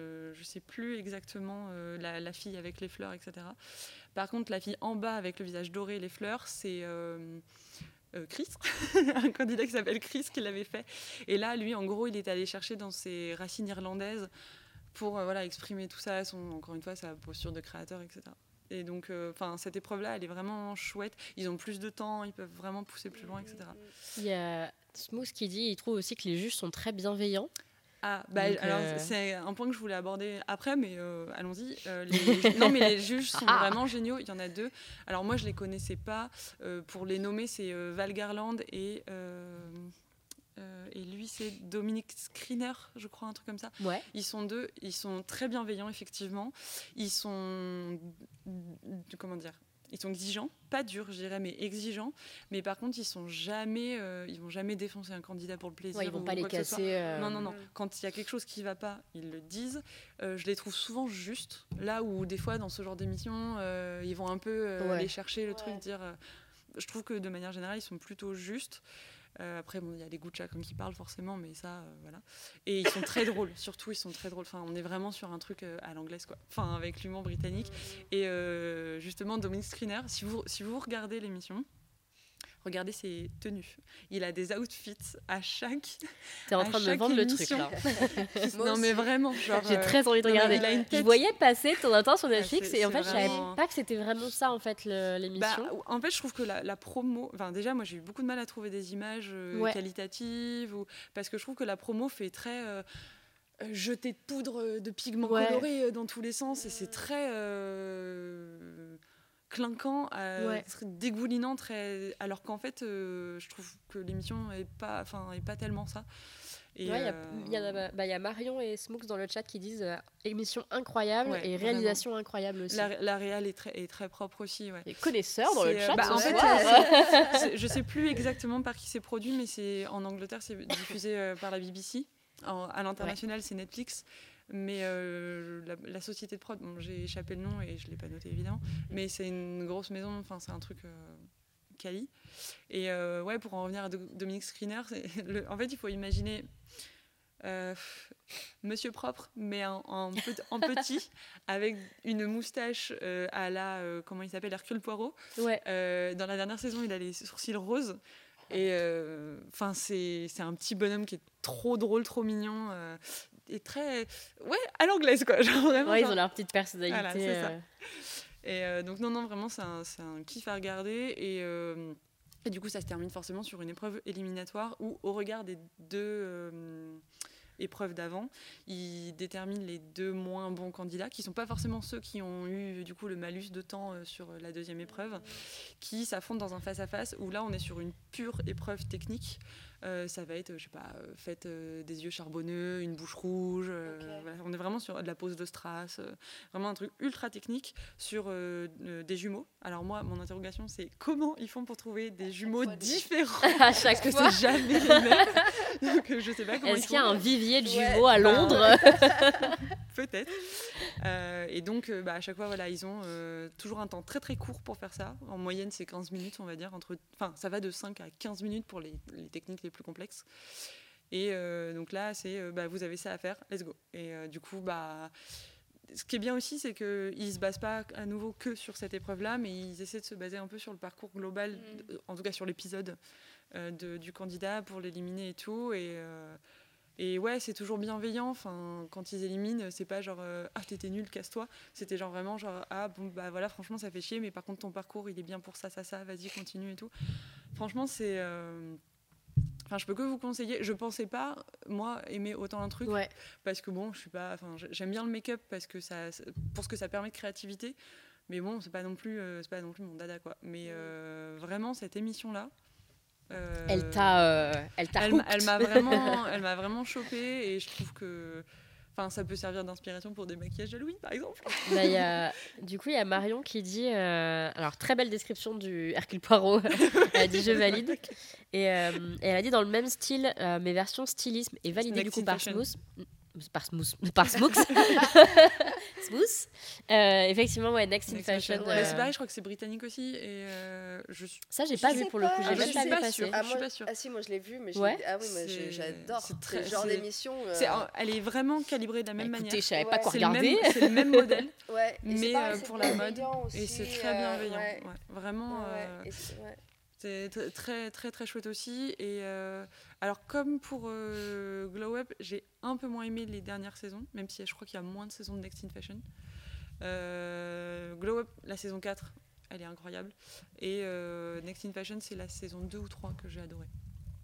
exactement la fille avec les fleurs, etc. Par contre, la fille en bas avec le visage doré et les fleurs, c'est Chris, un candidat qui s'appelle Chris qui l'avait fait. Et là, lui, en gros, il est allé chercher dans ses racines irlandaises pour exprimer tout ça, encore une fois, sa posture de créateur, etc. Et donc, cette épreuve-là, elle est vraiment chouette. Ils ont plus de temps, ils peuvent vraiment pousser plus loin, etc. Il y a Smooth qui dit, il trouve aussi que les juges sont très bienveillants. Ah, bah, donc, alors c'est un point que je voulais aborder après, mais allons-y. Non, mais les juges sont vraiment géniaux. Il y en a 2. Alors moi, je les connaissais pas. Pour les nommer, c'est Val Garland et lui, c'est Dominique Skriner, je crois, un truc comme ça. Ouais. Ils sont 2. Ils sont très bienveillants, effectivement. Ils sont... Comment dire ? Ils sont exigeants, pas durs, je dirais, mais exigeants. Mais par contre, ils vont jamais défoncer un candidat pour le plaisir. Ouais, ils vont pas les casser. Non. Quand il y a quelque chose qui va pas, ils le disent. Je les trouve souvent justes. Là où des fois, dans ce genre d'émission, ils vont un peu aller chercher le truc, dire. Je trouve que de manière générale, ils sont plutôt justes. Après, bon, il y a les goûts de chacun qui parlent forcément, mais ça, voilà. Et ils sont très drôles, surtout, ils sont très drôles. Enfin, on est vraiment sur un truc à l'anglaise, quoi. Enfin, avec l'humour britannique. Et justement, Dominic Skriner, si vous regardez l'émission, regardez ses tenues. Il a des outfits à chaque. T'es en train de me vendre émission. Le truc là. Non mais vraiment, genre. J'ai très envie de regarder. Je voyais passer de temps en temps sur Netflix et en fait, je savais pas que c'était vraiment ça en fait l'émission. Bah, en fait, je trouve que la promo. Enfin, déjà, moi, j'ai eu beaucoup de mal à trouver des images qualitatives parce que je trouve que la promo fait très. Jeter de poudre de pigments colorés dans tous les sens et c'est très. Clinquant, très dégoulinant, alors qu'en fait, je trouve que l'émission est pas tellement ça. Il y a Marion et Smooks dans le chat qui disent émission incroyable et réalisation incroyable aussi. La réal est très propre aussi. Ouais. Les connaisseurs dans le chat. En fait, je sais plus exactement par qui c'est produit, mais c'est en Angleterre, c'est diffusé par la BBC. À l'international, c'est Netflix. Mais la société de prod, j'ai échappé le nom et je ne l'ai pas noté évidemment, mais c'est une grosse maison, enfin c'est un truc quali. Et pour en revenir à Dominic Skriner, en fait il faut imaginer Monsieur Propre, mais en petit, avec une moustache à la, comment il s'appelle, Hercule Poirot. Ouais. Dans la dernière saison, il a les sourcils roses. Et c'est un petit bonhomme qui est trop drôle, trop mignon. Et très à l'anglaise quoi, genre vraiment ils ont leur petite personnalité. Voilà, c'est ça. Et donc non vraiment c'est un kiff à regarder et du coup ça se termine forcément sur une épreuve éliminatoire où au regard des 2 épreuves d'avant, ils déterminent les 2 moins bons candidats qui sont pas forcément ceux qui ont eu du coup le malus de temps sur la 2e épreuve, qui s'affrontent dans un face-à-face où là on est sur une pure épreuve technique. Ça va être, je sais pas, faites des yeux charbonneux, une bouche rouge. Voilà, on est vraiment sur de la pose de strass, vraiment un truc ultra technique sur des jumeaux. Alors moi, mon interrogation, c'est comment ils font pour trouver des jumeaux différents à chaque fois. Parce que c'est jamais les mêmes. Donc je sais pas comment. Est-ce qu'il y a un vivier de jumeaux à Londres? Peut-être. Et donc, à chaque fois, voilà, ils ont toujours un temps très très court pour faire ça. En moyenne, c'est 15 minutes, on va dire. Ça va de 5 à 15 minutes pour les techniques les plus complexes. Et donc là, c'est vous avez ça à faire, let's go. Et du coup, ce qui est bien aussi, c'est qu'ils ne se basent pas à nouveau que sur cette épreuve-là, mais ils essaient de se baser un peu sur le parcours global, en tout cas sur l'épisode du candidat pour l'éliminer et tout. Et ouais, c'est toujours bienveillant. Enfin, quand ils éliminent, c'est pas genre t'étais nul, casse-toi. C'était genre vraiment genre voilà, franchement ça fait chier, mais par contre ton parcours il est bien pour ça, vas-y continue et tout. Franchement c'est je peux que vous conseiller. Je pensais pas moi aimer autant un truc parce que bon, je suis pas. Enfin, j'aime bien le make-up parce que pour ce que ça permet de créativité. Mais bon, c'est pas non plus mon dada quoi. Mais vraiment cette émission là. Elle m'a vraiment chopée et je trouve que ça peut servir d'inspiration pour des maquillages Halloween par exemple. Du coup il y a Marion qui dit alors très belle description du Hercule Poirot. Elle dit je valide et elle a dit dans le même style mes versions stylisme est validée du coup par Smooth. Par Smooks. Smooth. Effectivement, Next in Fashion. C'est pareil, je crois que c'est britannique aussi. Et ça, j'ai pas vu pour le coup. Je suis pas sûre. Je suis pas sûre. Ah si, moi je l'ai vu, mais j'adore ce genre d'émission. Elle est vraiment calibrée de la même manière. Je savais pas quoi regarder. C'est le même modèle, mais pour la mode. Et c'est très bienveillant. Vraiment. C'est très très très chouette aussi. Et alors comme pour Glow Up, j'ai un peu moins aimé les dernières saisons, même si je crois qu'il y a moins de saisons de Next in Fashion. Glow Up, la saison 4, elle est incroyable. Et Next in Fashion, c'est la saison 2 ou 3 que j'ai adoré.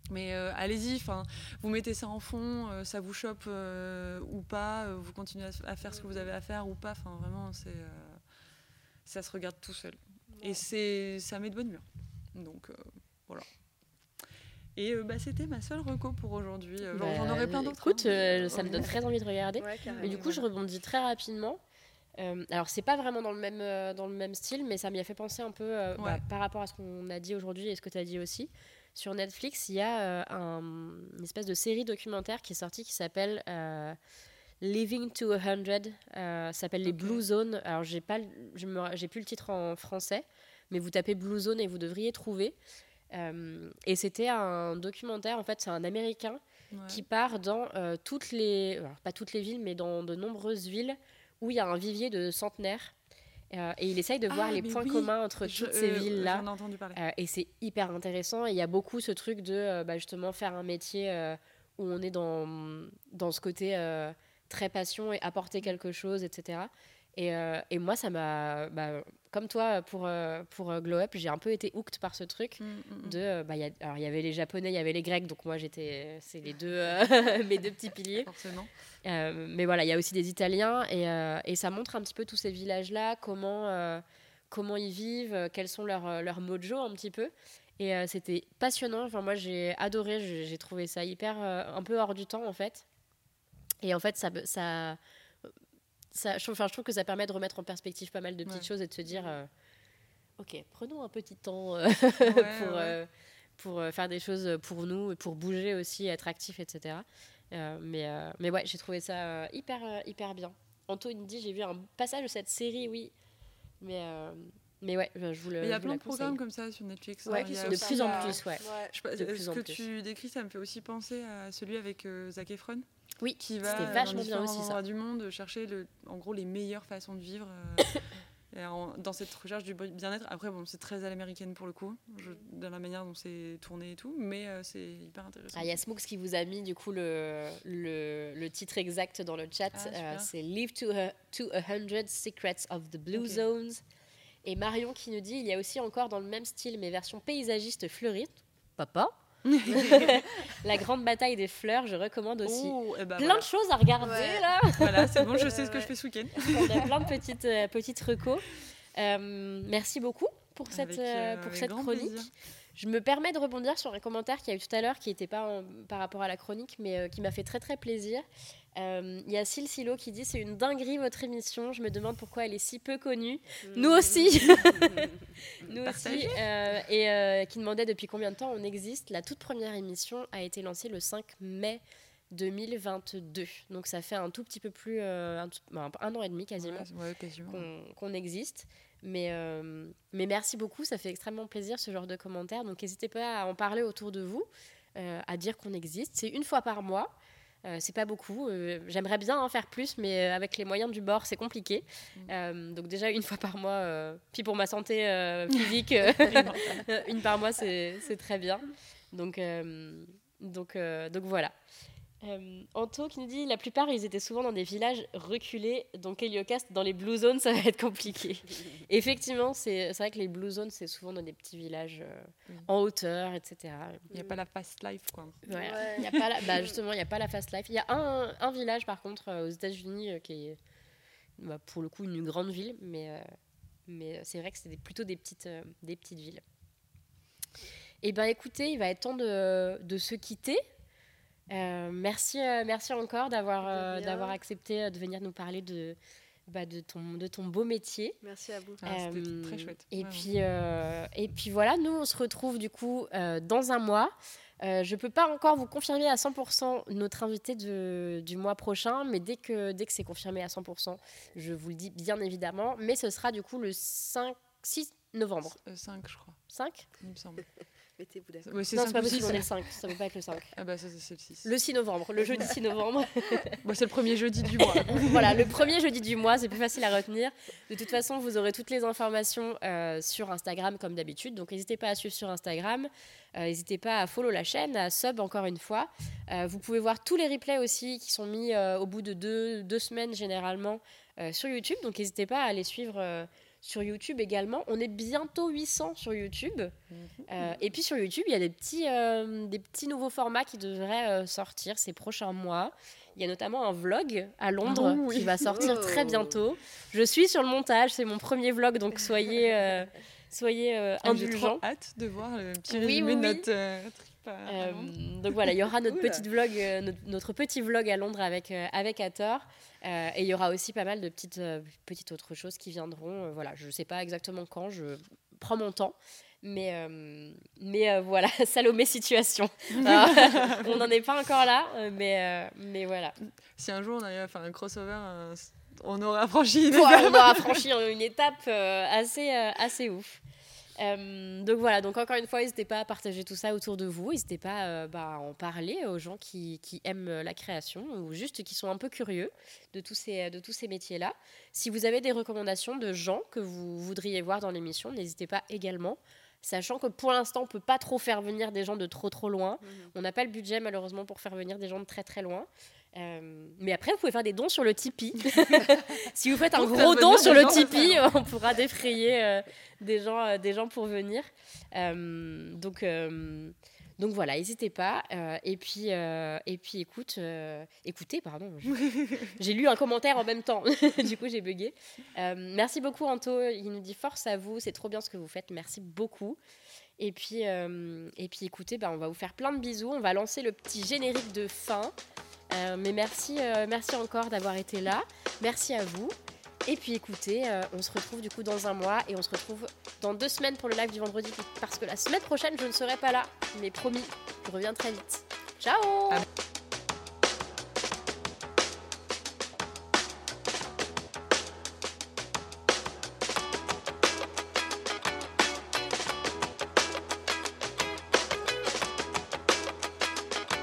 Mais allez-y, vous mettez ça en fond, ça vous chope ou pas, vous continuez à faire ce que vous avez à faire ou pas. Vraiment, ça se regarde tout seul. Ouais. Et ça met de bonne humeur. Donc voilà. Et c'était ma seule reco pour aujourd'hui. J'en aurais plein d'autres. Écoute, ça me donne très envie de regarder. Ouais, mais du coup, je rebondis très rapidement. Alors, c'est pas vraiment dans le même style, mais ça m'y a fait penser un peu par rapport à ce qu'on a dit aujourd'hui et ce que tu as dit aussi. Sur Netflix, il y a une espèce de série documentaire qui est sortie qui s'appelle Living to 100. Ça s'appelle les Blue Zones. Alors, j'ai plus le titre en français, mais vous tapez Blue Zone et vous devriez trouver. Et c'était un documentaire, en fait, c'est un Américain qui part dans pas toutes les villes, mais dans de nombreuses villes où il y a un vivier de centenaires. Et il essaye de voir les points communs entre toutes ces villes-là. J'en ai entendu parler. Et c'est hyper intéressant. Et il y a beaucoup ce truc de justement faire un métier où on est dans ce côté très passion et apporter quelque chose, etc. Et moi, ça m'a... comme toi, pour Glow Up, j'ai un peu été hooked par ce truc. Alors, il y avait les Japonais, il y avait les Grecs, donc moi, c'est les deux, mes deux petits piliers. Forcément. Mais voilà, il y a aussi des Italiens, et ça montre un petit peu tous ces villages-là, comment ils vivent, quels sont leurs mojo un petit peu. Et c'était passionnant. Enfin, moi, j'ai adoré, j'ai trouvé ça hyper... un peu hors du temps, en fait. Et en fait, je trouve que ça permet de remettre en perspective pas mal de petites choses et de se dire ok, prenons un petit temps pour faire des choses pour nous et pour bouger aussi, être actif, etc. Mais ouais, j'ai trouvé ça hyper bien. Antoine dit, j'ai vu un passage de cette série, oui, mais ouais, je vous le il y a plein de programmes comme ça sur Netflix. Ouais, de plus en plus, ouais. Ce que tu décris, ça me fait aussi penser à celui avec Zac Efron. Oui, qui va c'était vachement bien aussi, ça. Du monde chercher en gros les meilleures façons de vivre dans cette recherche du bien-être. Après, c'est très à l'américaine pour le coup, dans la manière dont c'est tourné et tout, mais c'est hyper intéressant. Il y a Smokes qui vous a mis du coup le titre exact dans le chat. C'est Live to 100 Secrets of the Blue Zones. Et Marion qui nous dit, il y a aussi encore dans le même style, mais version paysagiste fleurie. Papa. La grande bataille des fleurs, je recommande aussi. Plein de choses à regarder là. Voilà, c'est bon, je sais ce que je fais ce week-end. On a plein de petites recos. Merci beaucoup pour cette chronique. Plaisir. Je me permets de rebondir sur un commentaire qu'il y a eu tout à l'heure qui n'était pas par rapport à la chronique, mais qui m'a fait très très plaisir. Il y a Silo qui dit « C'est une dinguerie votre émission, je me demande pourquoi elle est si peu connue. » Nous aussi. Nous aussi. Et qui demandait depuis combien de temps on existe. La toute première émission a été lancée le 5 mai 2022. Donc ça fait un tout petit peu plus... un an et demi quasiment, qu'on existe. Mais merci beaucoup, ça fait extrêmement plaisir ce genre de commentaires. Donc n'hésitez pas à en parler autour de vous, à dire qu'on existe. C'est une fois par mois. C'est pas beaucoup. J'aimerais bien en faire plus, mais avec les moyens du bord, c'est compliqué. Donc déjà une fois par mois. Puis pour ma santé physique, une par mois, c'est très bien. Donc voilà. Anto qui nous dit la plupart ils étaient souvent dans des villages reculés, donc Heliocast dans les Blue Zones ça va être compliqué. Effectivement c'est vrai que les Blue Zones c'est souvent dans des petits villages en hauteur, etc. Il n'y a pas la fast life quoi. Ouais. Y a pas justement il n'y a pas la fast life. Il y a un village par contre aux États-Unis qui est pour le coup une grande ville, mais c'est vrai que c'est plutôt des petites villes. Et écoutez, il va être temps de se quitter. Merci encore d'avoir accepté de venir nous parler de ton beau métier. Merci à vous. C'était très chouette. Et puis voilà, nous on se retrouve du coup dans un mois. Je peux pas encore vous confirmer à 100% notre invité du mois prochain, mais dès que c'est confirmé à 100%, je vous le dis bien évidemment. Mais ce sera du coup le 6 novembre. 5 je crois. 5 il me semble. Mettez-vous d'accord. Non, c'est pas possible, on est le 5. Ça ne peut pas être le 5. Ah bah ça, c'est le 6. Le 6 novembre, le jeudi 6 novembre. C'est le premier jeudi du mois. Voilà, le premier jeudi du mois, c'est plus facile à retenir. De toute façon, vous aurez toutes les informations sur Instagram comme d'habitude. Donc n'hésitez pas à suivre sur Instagram. N'hésitez pas à follow la chaîne, à sub encore une fois. Vous pouvez voir tous les replays aussi qui sont mis au bout de deux semaines généralement sur YouTube. Donc n'hésitez pas à aller suivre sur YouTube également. On est bientôt 800 sur YouTube. Et puis sur YouTube, il y a des petits nouveaux formats qui devraient sortir ces prochains mois. Il y a notamment un vlog à Londres qui va sortir très bientôt. Je suis sur le montage, c'est mon premier vlog, donc soyez indulgents. J'ai trop hâte de voir le petit résumé de notre trip. Donc voilà, il y aura notre petit vlog à Londres avec Hathor. Et il y aura aussi pas mal de petites autres choses qui viendront. Voilà, je ne sais pas exactement quand, je prends mon temps. Mais voilà, Salomé situation. On n'en est pas encore là, mais voilà. Si un jour on arrive à faire un crossover, on aura franchi une étape assez ouf. Donc voilà, donc encore une fois, n'hésitez pas à partager tout ça autour de vous. N'hésitez pas à en parler aux gens qui aiment la création ou juste qui sont un peu curieux de tous ces métiers-là. Si vous avez des recommandations de gens que vous voudriez voir dans l'émission, n'hésitez pas également. Sachant que pour l'instant, on ne peut pas trop faire venir des gens de trop loin. On n'a pas le budget, malheureusement, pour faire venir des gens de très loin. Mais après, vous pouvez faire des dons sur le Tipeee. Si vous faites un gros don sur le Tipeee, on pourra défrayer des gens pour venir. Donc voilà, n'hésitez pas. Et puis écoutez, pardon. J'ai lu un commentaire en même temps. Du coup, j'ai bugué. Merci beaucoup, Anto. Il nous dit force à vous. C'est trop bien ce que vous faites. Merci beaucoup. Et puis écoutez, on va vous faire plein de bisous. On va lancer le petit générique de fin. Mais merci encore d'avoir été là. Merci à vous. Et puis écoutez, on se retrouve du coup dans un mois et on se retrouve dans 2 semaines pour le live du vendredi parce que la semaine prochaine, je ne serai pas là. Mais promis, je reviens très vite. Ciao!